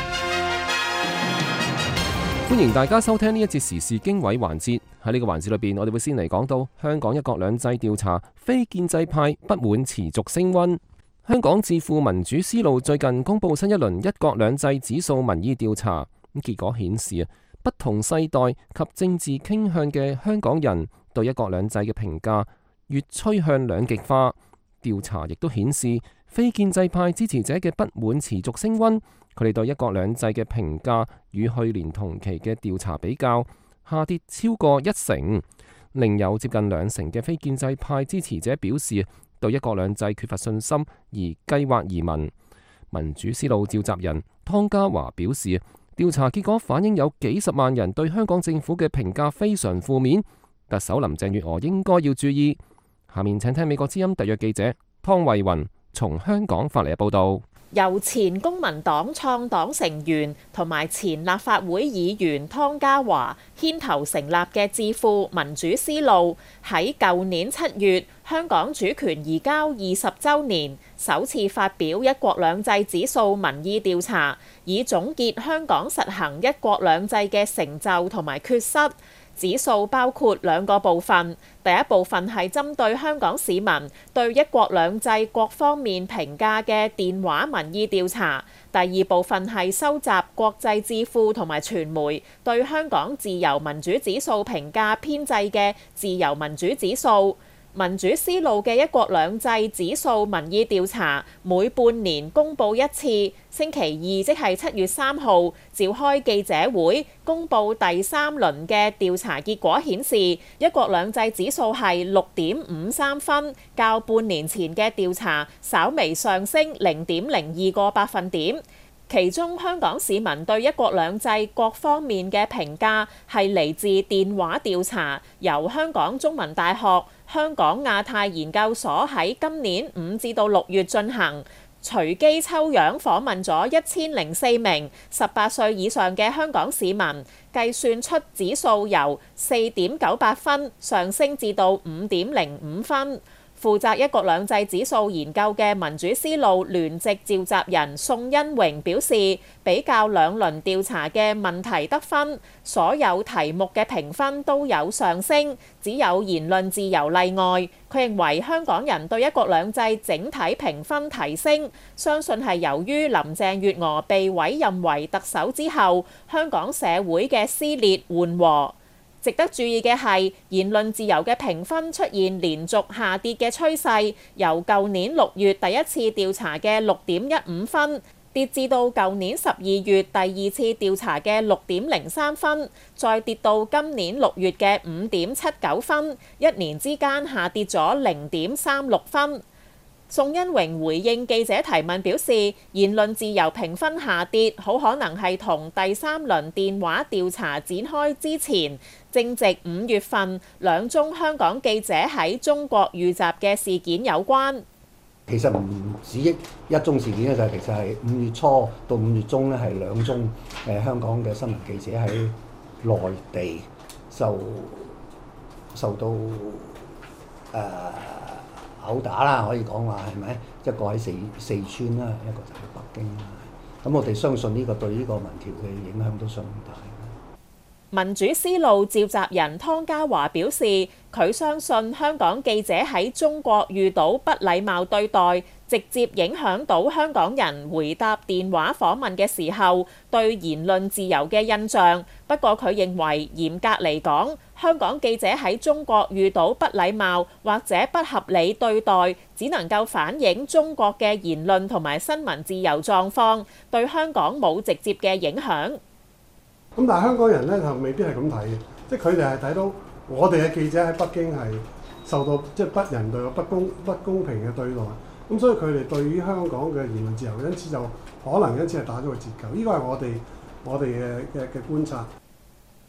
歡迎大家收聽呢一節時事經緯環節。喺呢個環節裏邊，我哋會先嚟講到香港一國兩制調查，非建制派不滿持續升溫。香港智庫民主思路最近公布新一輪一國兩制指數民意調查，咁結果顯示啊，不同世代及政治傾向嘅香港人對一國兩制嘅評價越趨向兩極化。調查亦都顯示，非建制派支持者嘅不滿持續升溫。佢哋對一國兩制嘅評價與去年同期嘅調查比較下跌超過一成，另有接近兩成嘅非建制派支持者表示對一國兩制缺乏信心而計劃移民。民主思路召集人湯家驊表示，調查結果反映有幾十萬人對香港政府嘅評價非常負面，特首林鄭月娥應該要注意。下面請聽美國之音特約記者湯慧雲從香港發嚟嘅報導。 由前公民黨創黨成員同埋前立法會議員湯家驊牽頭成立嘅智庫民主思路，喺舊年七月香港主權移交二十週年，首次發表一國兩制指數民意調查，以總結香港實行一國兩制嘅成就同埋缺失。指數包括兩個部分，第一部分係針對香港市民對一國兩制各方面評價嘅電話民意調查，第二部分係收集國際智庫同埋傳媒對香港自由民主指數評價編製嘅自由民主指數。民主思路嘅一國兩制指數民意調查每半年公佈一次，星期二即係七月三號召開記者會公佈第三輪嘅調查結果，顯示一國兩制指數係六點五三分，較半年前嘅調查稍微上升零點零二個百分點。其中香港市民對一國兩制各方面嘅評價係嚟自電話調查，由香港中文大學、香港亞太研究所喺今年五至到六月進行，隨機抽樣訪問咗一千零四名十八歲以上嘅香港市民，計算出指數由四點九八分上升至到五點零五分。負責一國兩制指數研究嘅民主思路聯席召集人宋恩榮表示，比較兩輪調查嘅問題得分，所有題目嘅評分都有上升，只有言論自由例外。佢認為香港人對一國兩制整體評分提升，相信係由於林鄭月娥被委任為特首之後，香港社會嘅撕裂緩和。值得注意嘅係，言論自由嘅評分出現連續下跌嘅趨勢，由舊年六月第一次調查嘅六點一五分，跌至到舊年十二月第二次調查嘅六點零三分，再跌到今年六月嘅五點七九分，一年之間下跌咗零點三六分。宋恩榮回應記者提問表示，言論自由評分下跌，好可能係同第三輪電話調查展開之前，正值五月份兩宗香港記者喺中國遇襲嘅事件有關。 其實唔止一一宗事件咧，就其實係五月初到五月中咧，係兩宗誒香港嘅新聞記者喺內地受受到誒。呃毆打啦，可以講話係咪？一個喺四四川啦，一個就喺北京啦。咁我哋相信呢個對呢個民調嘅影響都相當大。 民主思路召集人湯家驊表示，佢相信香港記者喺中國遇到不禮貌對待，直接影響到香港人回答電話訪問嘅時候對言論自由嘅印象。不過佢認為嚴格嚟講，香港記者喺中國遇到不禮貌或者不合理對待，只能夠反映中國嘅言論同埋新聞自由狀況，對香港冇直接嘅影響。 咁但係香港人咧就未必係咁睇嘅，即係佢哋係睇到我哋嘅記者喺北京係受到即係不人道、不公不公平嘅對待，咁所以佢哋對於香港嘅言論自由，因此就可能因此係打咗個折扣。呢個係我哋我哋嘅嘅嘅觀察。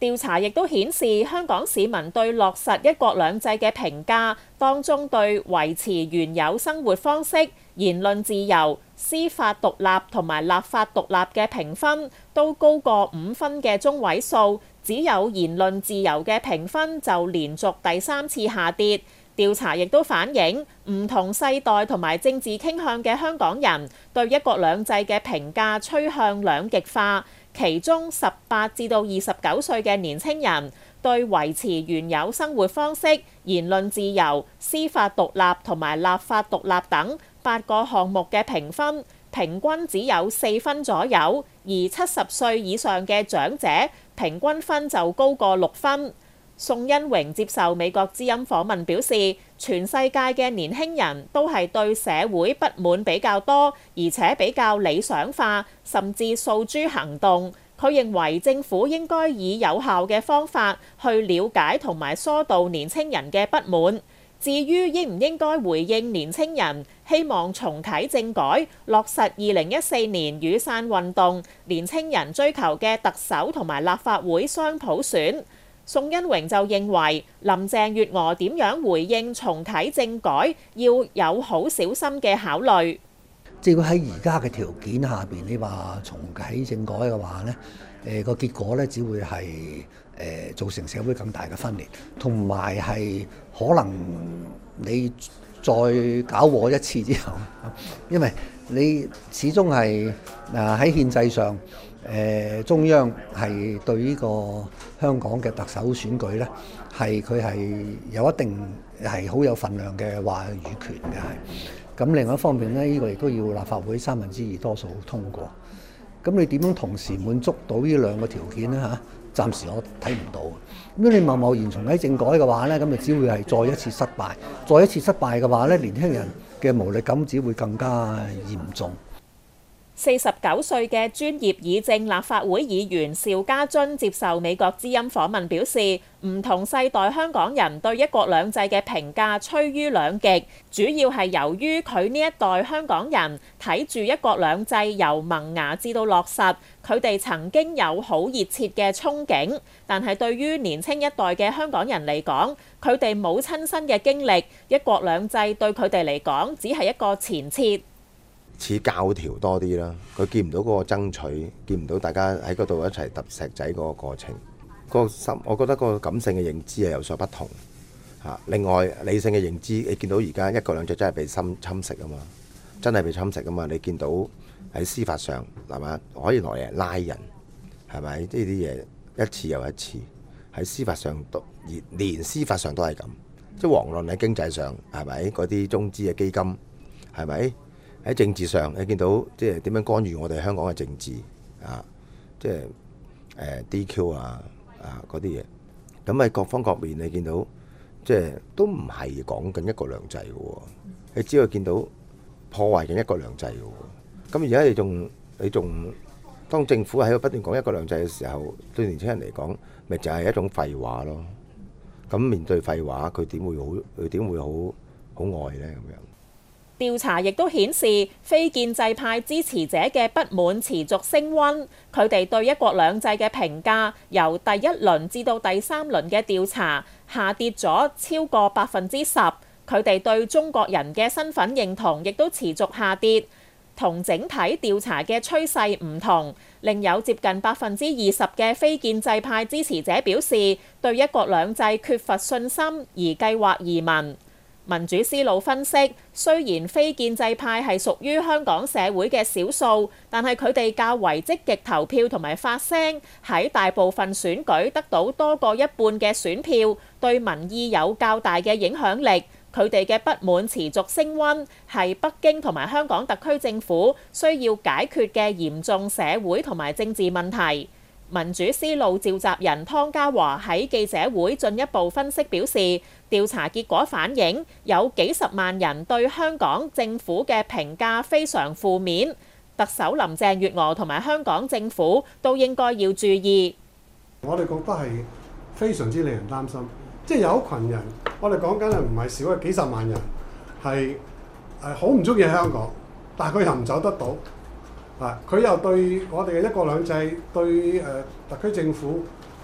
調查亦都顯示，香港市民對落實一國兩制嘅評價當中，對維持原有生活方式、言論自由、司法獨立同埋立法獨立嘅評分都高過五分嘅中位數，只有言論自由嘅評分就連續第三次下跌。調查亦都反映唔同世代同埋政治傾向嘅香港人對一國兩制嘅評價趨向兩極化。其中十八至到二十九歲嘅年青人對維持原有生活方式、言論自由、司法獨立同埋立法獨立等八個項目嘅評分，平均只有四分左右，而七十歲以上嘅長者平均分就高過六分。宋恩榮接受美國之音訪問表示，全世界嘅年輕人都係對社會不滿比較多，而且比較理想化，甚至訴諸行動。佢認為政府應該以有效嘅方法去了解同埋疏導年輕人嘅不滿。至於應唔應該回應年輕人希望重啟政改、落實二零一四年雨傘運動、年輕人追求嘅特首同埋立法會雙普選，宋恩榮就認為林鄭月娥點樣回應重啟政改，要有好小心嘅考慮。 即係喺而家嘅條件下邊，你話重啟政改嘅話咧，誒個結果咧只會係誒造成社會更大嘅分裂，同埋係可能你再搞禍一次之後，因為你始終係誒喺憲制上。誒中央係對呢個香港嘅特首選舉咧，係佢係有一定係好有份量嘅話語權嘅係。咁另外一方面咧，呢個亦都要立法會三分之二多數通過。咁你點樣同時滿足到呢兩個條件咧嚇？暫時我睇唔到。咁你貿貿然重啟政改嘅話咧，咁就只會係再一次失敗。再一次失敗嘅話咧，年輕人嘅無力感只會更加嚴重。 四十九歲嘅專業議政立法會議員邵家臻接受美國之音訪問表示，唔同世代香港人對一國兩制嘅評價趨於兩極，主要係由於佢呢一代香港人睇住一國兩制由萌芽至到落實，佢哋曾經有好熱切嘅憧憬，但係對於年輕一代嘅香港人嚟講，佢哋冇親身嘅經歷，一國兩制對佢哋嚟講只係一個前設。 似教條多啲啦，佢見唔到嗰個爭取，見唔到大家喺嗰度一齊揼石仔嗰個過程，嗰個心，我覺得嗰個感性嘅認知係有所不同嚇。另外理性嘅認知，你見到而家一國兩制真係被侵侵蝕啊嘛，真係被侵蝕啊嘛。你見到喺司法上係咪可以攞嚟拉人係咪？呢啲嘢一次又一次喺司法上都連司法上都係咁，即係遑論喺經濟上係咪嗰啲中資嘅基金係咪？喺政治上，你見到即係點樣干預我哋香港嘅政治啊？即係誒、呃、D Q 啊啊嗰啲嘢，咁喺各方各面你見到即係都唔係講緊一國兩制嘅喎，你只係見到破壞緊一國兩制嘅喎。咁而家你仲你仲當政府喺度不斷講一國兩制嘅時候，對年輕人嚟講，咪就係一種廢話咯。咁面對廢話，佢點會好？佢點會好好愛呢？咁樣？ 調查亦都顯示，非建制派支持者嘅不滿持續升溫，佢哋對一國兩制嘅評價由第一輪至到第三輪嘅調查下跌咗超過百分之十。佢哋對中國人嘅身份認同亦都持續下跌，同整體調查嘅趨勢唔同。另有接近百分之二十嘅非建制派支持者表示，對一國兩制缺乏信心而計劃移民。民主思路分析，雖然非建制派係屬於香港社會嘅少數，但係佢哋較為積極投票同埋發聲，喺大部分選舉得到多過一半嘅選票，對民意有較大嘅影響力。佢哋嘅不滿持續升溫，係北京同埋香港特區政府需要解決嘅嚴重社會同埋政治問題。民主思路召集人湯家驊喺記者會進一步分析表示，調查結果反映有幾十萬人對香港政府嘅評價非常負面，特首林鄭月娥同埋香港政府都應該要注意。 我哋覺得係非常之令人擔心，即係有一群人，我哋講緊係唔係少嘅幾十萬人，係係好唔中意香港，但係佢又唔走得到。啊！佢又對我哋嘅一國兩制，對誒、呃、特區政府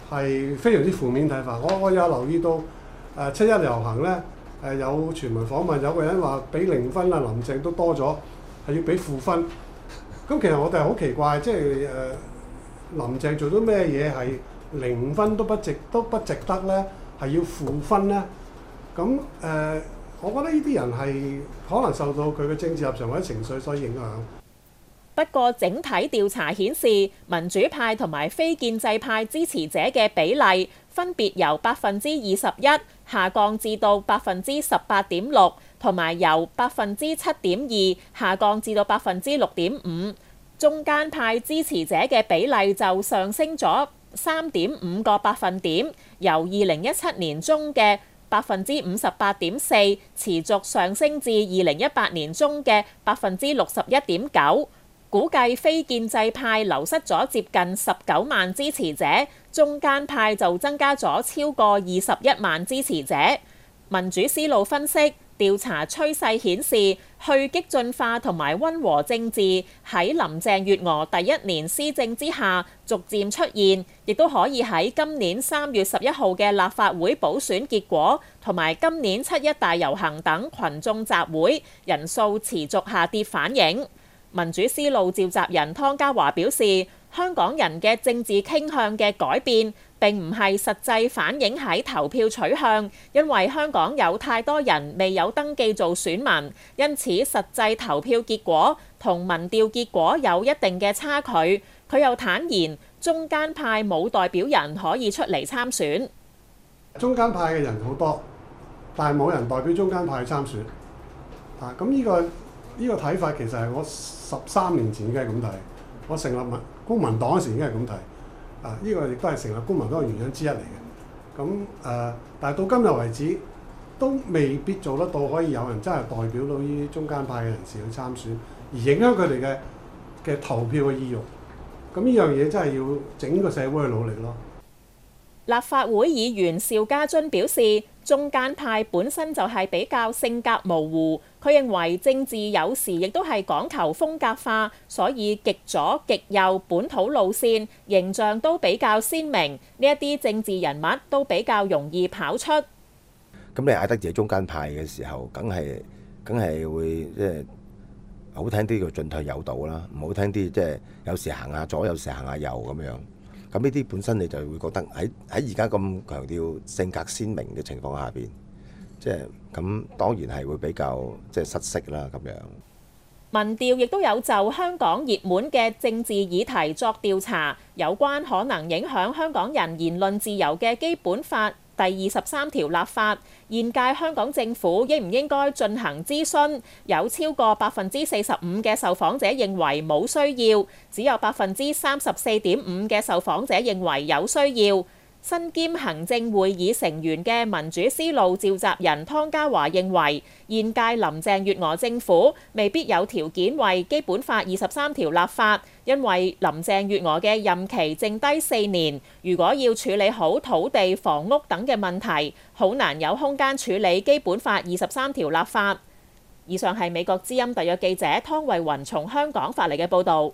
係非常之負面睇法。我我有留意到誒、呃、七一遊行咧，誒、呃、有傳媒訪問，有個人話俾零分啊，林鄭都多咗，係要俾負分。咁其實我哋係好奇怪，即係誒、呃、林鄭做咗咩嘢係零分都不值都不值得咧，係要負分咧？咁誒、呃，我覺得呢啲人係可能受到佢嘅政治立場或者情緒所影響。 不過整體調查顯示，民主派同埋非建制派支持者嘅比例分別由百分之二十一下降至到百分之十八點六，同埋由百分之七點二下降至到百分之六點五。中間派支持者嘅比例就上升咗三點五個百分點，由二零一七年中嘅百分之五十八點四持續上升至二零一八年中嘅百分之六十一點九。估計非建制派流失咗接近十九萬支持者，中間派就增加咗超過二十一萬支持者。民主思路分析，調查趨勢顯示，去激進化同埋溫和政治喺林鄭月娥第一年施政之下逐漸出現，亦都可以喺今年三月十一號嘅立法會補選結果同埋今年七一大遊行等群眾集會人數持續下跌反映。民主思路召集人湯家驊表示，香港人嘅政治傾向嘅改變並唔係實際反映喺投票取向，因為香港有太多人未有登記做選民，因此實際投票結果同民調結果有一定嘅差距。佢又坦言，中間派冇代表人可以出嚟參選。 中間派嘅人好多，但係冇人代表中間派參選。啊，咁呢個呢個睇法其實係我十三年前已經係咁睇，我成立民公民黨嗰時已經係咁睇。啊，呢個亦都係成立公民黨嘅原因之一嚟嘅。咁誒、呃，但係到今日為止都未必做得到，可以有人真係代表到呢啲中間派嘅人士去參選，而影響佢哋嘅嘅投票嘅意欲。咁呢樣嘢真係要整個社會去努力咯。 立法會議員邵家臻表示，中間派本身就係比較性格模糊，佢認為政治有時亦都係講求風格化，所以極左、極右、本土路線形象都比較鮮明，呢一啲政治人物都比較容易跑出。 咁你嗌得自己中間派嘅時候，梗係梗係會即係好聽啲叫進退有道啦，唔好聽啲即係有時行下左，有時行下右咁樣。咁呢啲本身你就會覺得喺喺而家咁強調性格鮮明嘅情況下邊，即係咁當然係會比較即係失色啦咁樣。 民調亦都有就香港熱門嘅政治議題作調查，有關可能影響香港人言論自由嘅基本法第二十三條立法，現屆香港政府應唔應該進行諮詢？有超過百分之四十五嘅受訪者認為冇需要，只有百分之三十四點五嘅受訪者認為有需要。身兼行政會議成員嘅民主思路召集人湯家驊認為，現屆林鄭月娥政府未必有條件為基本法二十三條立法，因為林鄭月娥嘅任期剩低四年，如果要處理好土地、房屋等嘅問題，好難有空間處理基本法二十三條立法。以上係美國之音特約記者湯慧雲從香港發嚟嘅報導。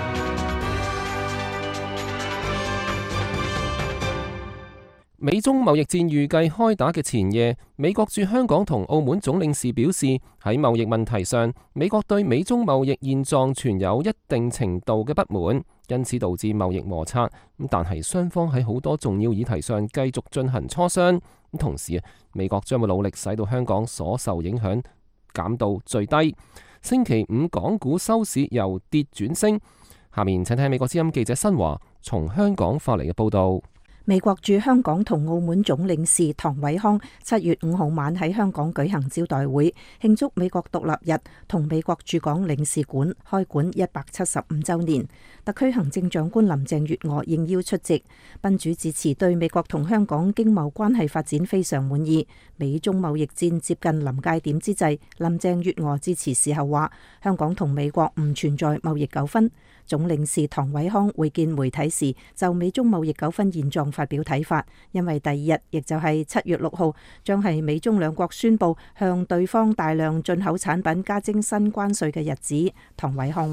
美中貿易戰預計開打嘅前夜，美國駐香港同澳門總領事表示，喺貿易問題上，美國對美中貿易現狀存有一定程度嘅不滿，因此導致貿易摩擦。但係雙方喺好多重要議題上繼續進行磋商。同時啊，美國將會努力使到香港所受影響減到最低。星期五港股收市由跌轉升。下面請睇美國之音記者新華從香港發嚟嘅報導。 美國駐香港同澳門總領事唐偉康七月五號晚喺香港舉行招待會，慶祝美國獨立日同美國駐港領事館開館一百七十五週年。特區行政長官林鄭月娥應邀出席，賓主致辭對美國同香港經貿關係發展非常滿意。美中貿易戰接近臨界點之際，林鄭月娥致辭時候話：香港同美國唔存在貿易糾紛。總領事唐偉康會見媒體時就美中貿易糾紛現狀發表睇法，因為第二日亦就係七月六號將係美中兩國宣布向對方大量進口產品加徵新關稅嘅日子。唐偉康話：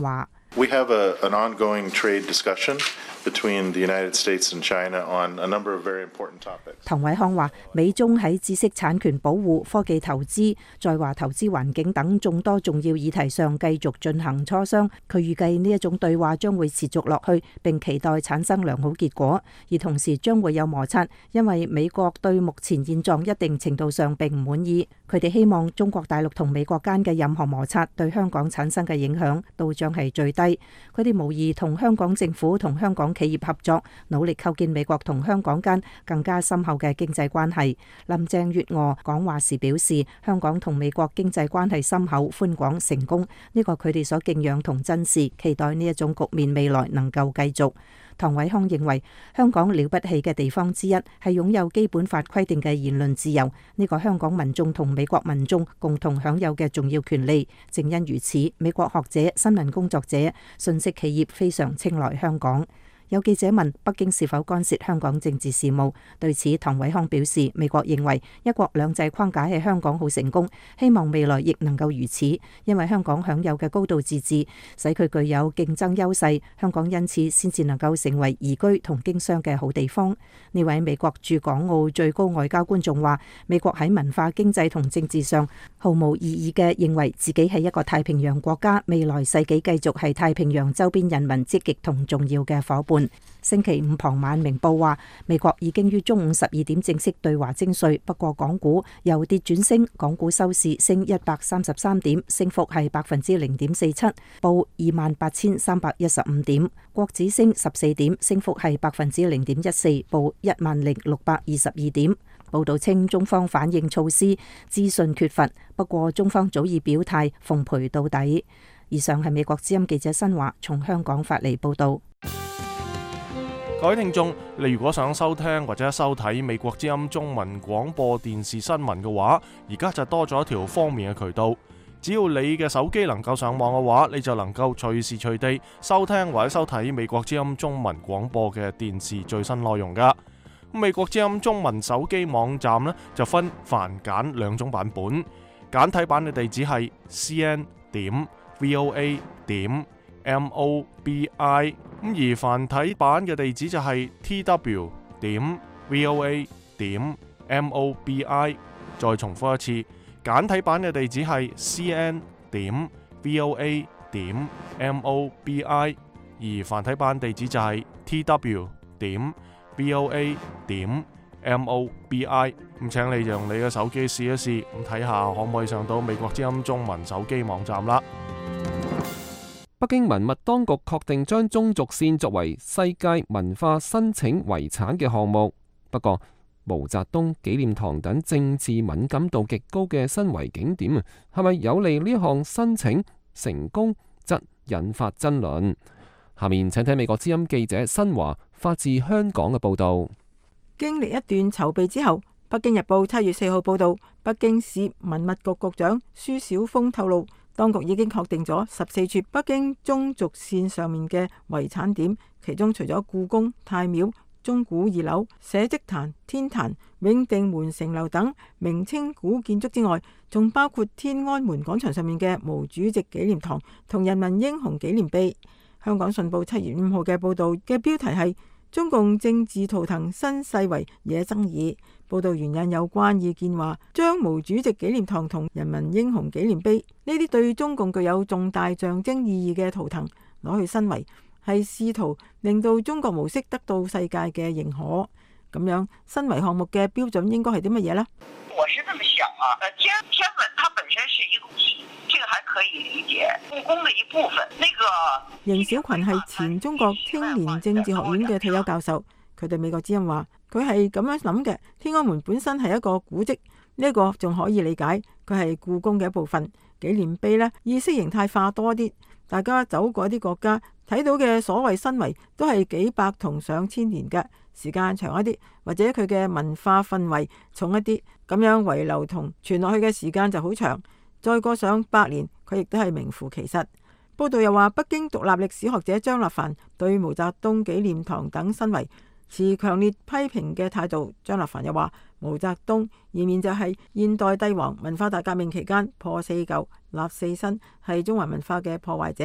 We have a, an ongoing trade discussion between the United States and China on a number of very important topics. 唐偉康話：美中喺知識產權保護、科技投資、在華投資環境等眾多重要議題上繼續進行磋商。佢預計呢一種對話將會持續落去，並期待產生良好結果。而同時將會有摩擦，因為美國對目前現狀一定程度上並唔滿意。佢哋希望中國大陸同美國間嘅任何摩擦對香港產生嘅影響都將係最低。佢哋無意同香港政府同香港企業合作，努力構建美國同香港間更加深厚嘅經濟關係。林鄭月娥講話時表示，香港同美國經濟關係深厚、寬廣、成功，呢個佢哋所敬仰同珍視，期待呢一種局面未來能夠繼續。唐偉康認為，香港了不起嘅地方之一係擁有基本法規定嘅言論自由，呢個香港民眾同美國民眾共同享有嘅重要權利。正因如此，美國學者、新聞工作者、信息企業非常青睞香港。有記者問北京是否干涉香港政治事務，對此唐偉康表示，美國認為一國兩制框架喺香港好成功，希望未來亦能夠如此，因為香港享有嘅高度自治，使佢具有競爭優勢，香港因此先至能夠成為宜居同經商嘅好地方。呢位美國駐港澳最高外交官仲話，美國喺文化、經濟同政治上毫無異議嘅認為自己係一個太平洋國家，未來世紀繼續係太平洋周邊人民積極同重要嘅夥伴。星期五傍晚，明報話美國已經於中午十二點正式對華徵稅，不過港股由跌轉升，港股收市升一百三十三點，升幅係百分之零點四七，報二萬八千三百一十五點。國指升十四點，升幅係百分之零點一四，報一萬零六百二十二點。報道稱中方反應措施資訊缺乏，不過中方早已表態奉陪到底。以上係美國之音記者新華從香港發嚟報道。 各位聽眾，你如果想收聽或者收睇美國之音中文廣播電視新聞嘅話，而家就多咗一條方便嘅渠道。只要你嘅手機能夠上網嘅話，你就能夠隨時隨地收聽或者收睇美國之音中文廣播嘅電視最新內容噶。美國之音中文手機網站呢，就分繁簡兩種版本，簡體版嘅地址係 c n 點 v o a 點 m o b i， 咁而繁體版嘅地址就係 t w 點 v o a 點 m o b i。 再重複一次，簡體版嘅地址係 c n 點 v o a 點 m o b i， 而繁體版地址就係 t w 點 v o a 點 m o b i。 咁請你用你嘅手機試一試，咁睇下可唔可以上到美國之音中文手機網站啦。 北京文物當局確定將中軸線作為世界文化申請遺產嘅項目，不過毛澤東紀念堂等政治敏感度極高嘅新圍景點啊，係咪有利呢項申請成功，則引發爭論。下面請睇美國之音記者新華發自香港嘅報道。 經歷一段籌備之後，北京日報七月四號報道，北京市文物局局長舒曉峰透露，當局已經確定咗十四處北京中軸線上面嘅遺產點，其中除咗故宮、太廟、鐘鼓二樓、社稷壇、天壇、永定門城樓等明清古建築之外，仲包括天安門廣場上面嘅毛主席紀念堂同人民英雄紀念碑。香港信報七月五號嘅報道嘅標題係中共政治圖騰新世圍惹爭議。報道援引有關意見話，將毛主席紀念堂同人民英雄紀念碑呢啲對中共具有重大象徵意義嘅圖騰攞去新圍，係試圖令到中國模式得到世界嘅認可。咁樣新圍項目嘅標準應該係啲乜嘢呢？ 我是這麼想啊，天天文它本身是一個祭，這個還可以理解，故宮的一部分。那個邢小群係前中國青年政治學院嘅退休教授，佢對美國之音話，佢係咁樣諗嘅。天安門本身係一個古蹟，呢一個仲可以理解，佢係故宮嘅一部分。紀念碑呢，意識形態化多啲，大家走過啲國家睇到嘅所謂新圍都係幾百同上千年嘅，時間長一啲，或者佢嘅文化氛圍重一啲，咁樣遺留同傳落去嘅時間就好長，再過上百年，佢亦都係名副其實。報道又話，北京獨立歷史學者張立凡對毛澤東紀念堂等新圍持強烈批評嘅態度。張立凡又話，毛澤東以免就係現代帝王文化大革命期間破四舊立四新，係中華文化嘅破壞者，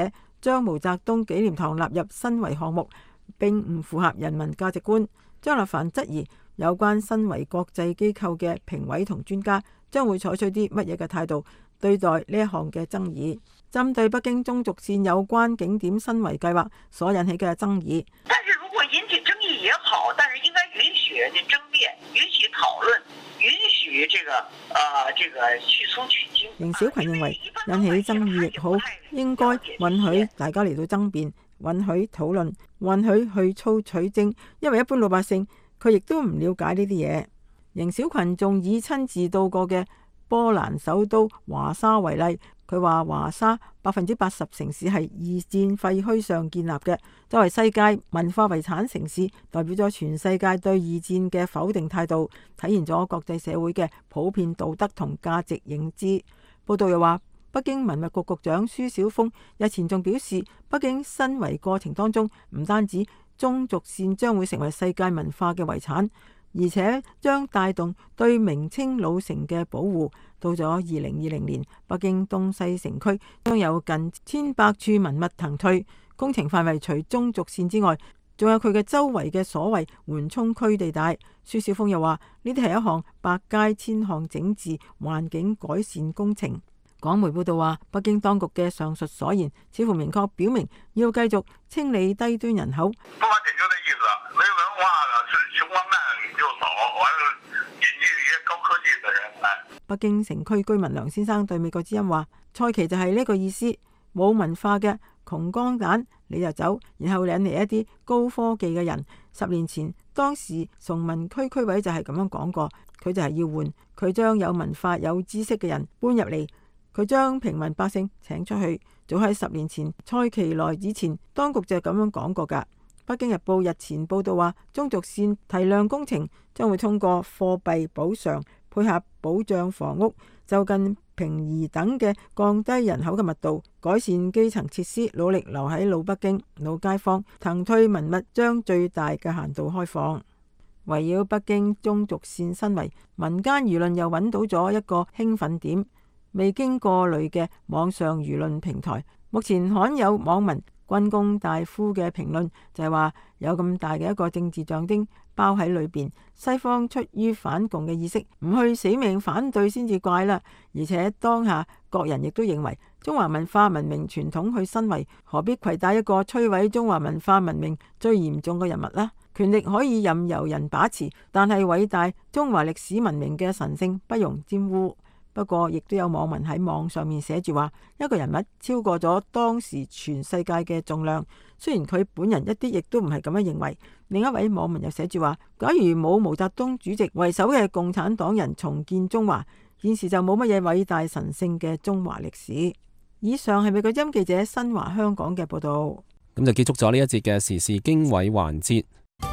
將毛澤東紀念堂納入申遺項目，並唔符合人民價值觀。張立凡質疑有關申遺國際機構嘅評委同專家將會採取啲乜嘢嘅態度對待呢一項嘅爭議。針對北京中軸線有關景點申遺計劃所引起嘅爭議， 但是如果引起爭議也好，但是應該允許人家爭辯，允許討論，允許這個呃這個去粗取精。 邢小群認為引起爭議亦好，應該允許大家嚟到爭辯，允許討論，允許去粗取精，因為一般老百姓佢亦都唔了解呢啲嘢。邢小群仲以親自到過嘅波蘭首都華沙為例，佢話華沙百分之八十城市係二戰廢墟上建立嘅，作為世界文化遺產城市，代表咗全世界對二戰嘅否定態度，體現咗國際社會嘅普遍道德同價值認知。報道又話，北京文物局局長舒曉峰日前仲表示，北京申遺過程當中唔單止中軸線將會成為世界文化嘅遺產，而且將帶動對明清老城嘅保護。到咗二零二零年，北京東西城區將有近千百處文物騰退，工程範圍除中軸線之外，仲有佢嘅周圍嘅所謂緩衝區地帶。舒曉峰又話：呢啲係一項百街千巷整治環境改善工程。港媒報道話，北京當局嘅上述所言，似乎明確表明要繼續清理低端人口。 不完全就這意思，沒文化的是窮光蛋你就走，完了引進一些高科技的人來。 北京城區居民梁先生對美國之音話：蔡奇就係呢個意思，冇文化嘅窮光蛋你就走，然後引嚟一啲高科技嘅人。十年前當時崇文區區委就係咁樣講過，佢就係要換，佢將有文化有知識嘅人搬入嚟，佢將平民百姓請出去。早喺十年前蔡奇來以前，當局就咁樣講過㗎。北京日報日前報道話，中軸線提量工程將會通過貨幣補償配合保障房屋、就近平移等嘅降低人口嘅密度，改善基層設施，努力留喺老北京老街坊，騰退文物將最大嘅限度開放。圍繞北京中軸線申遺，民間輿論又揾到咗一個興奮點，未經過濾嘅網上輿論平台。目前罕有網民軍工大夫嘅評論就係話，有咁大嘅一個政治象徵包喺裏邊，西方出於反共嘅意識，唔去死命反對先至怪啦。而且當下各人亦都認為中華文化文明傳統去申遺，何必攜帶一個摧毀中華文化文明最嚴重嘅人物呢？權力可以任由人把持，但係偉大中華歷史文明嘅神聖不容沾污。不過，亦都有網民喺網上面寫住話，一個人物超過咗當時全世界嘅重量。雖然佢本人一啲亦都唔係咁樣認為。另一位網民又寫住話，假如冇毛澤東主席為首嘅共產黨人重建中華，現時就冇乜嘢偉大神聖嘅中華歷史。以上係美國之音記者新華香港嘅報道。 咁就結束咗呢一節嘅時事經緯環節。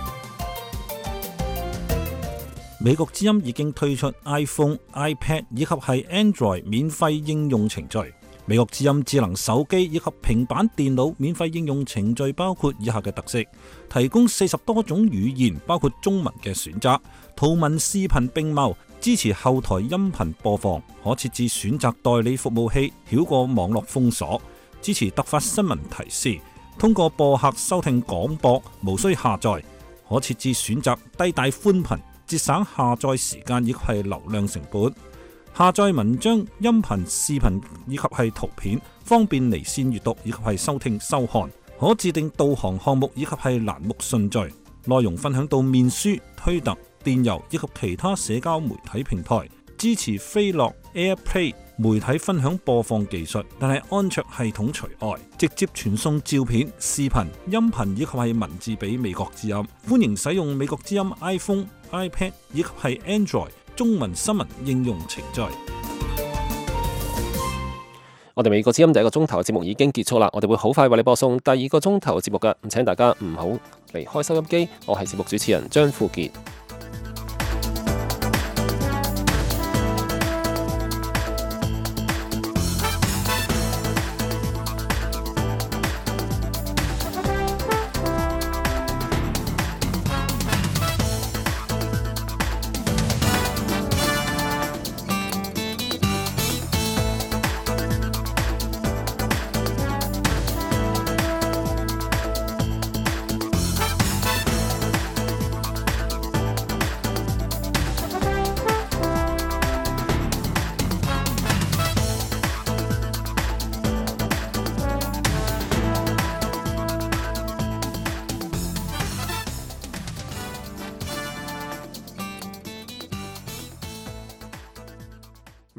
美國之音已經推出 iPhone、iPad 以及係 Android 免費應用程序。美國之音智能手機以及平板電腦免費應用程序包括以下嘅特色：提供四十多種語言，包括中文嘅選擇，圖文視頻並茂，支持後台音頻播放，可設置選擇代理服務器，繞過網絡封鎖，支持突發新聞提示，通過播客收聽廣播，無需下載，可設置選擇低帶寬頻，節省下載時間以及係流量成本。下載文章、音頻、視頻以及係圖片，方便離線閱讀以及係收聽收看。可自定導航項目以及係欄目順序。內容分享到面書、推特、電郵以及其他社交媒體平台。支持飛樂 AirPlay 媒體分享播放技術，但係安卓系統除外。直接傳送照片、視頻、音頻以及係文字俾美國之音。歡迎使用美國之音 iPhone、iPad 以及係 Android 中文新聞應用程序。 我哋美國之音第一個鐘頭嘅節目已經結束啦，我哋會好快為你播送第二個鐘頭嘅節目㗎，咁請大家唔好離開收音機。我係節目主持人張富傑。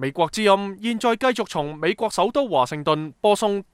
美國之音現在繼續從美國首都華盛頓播送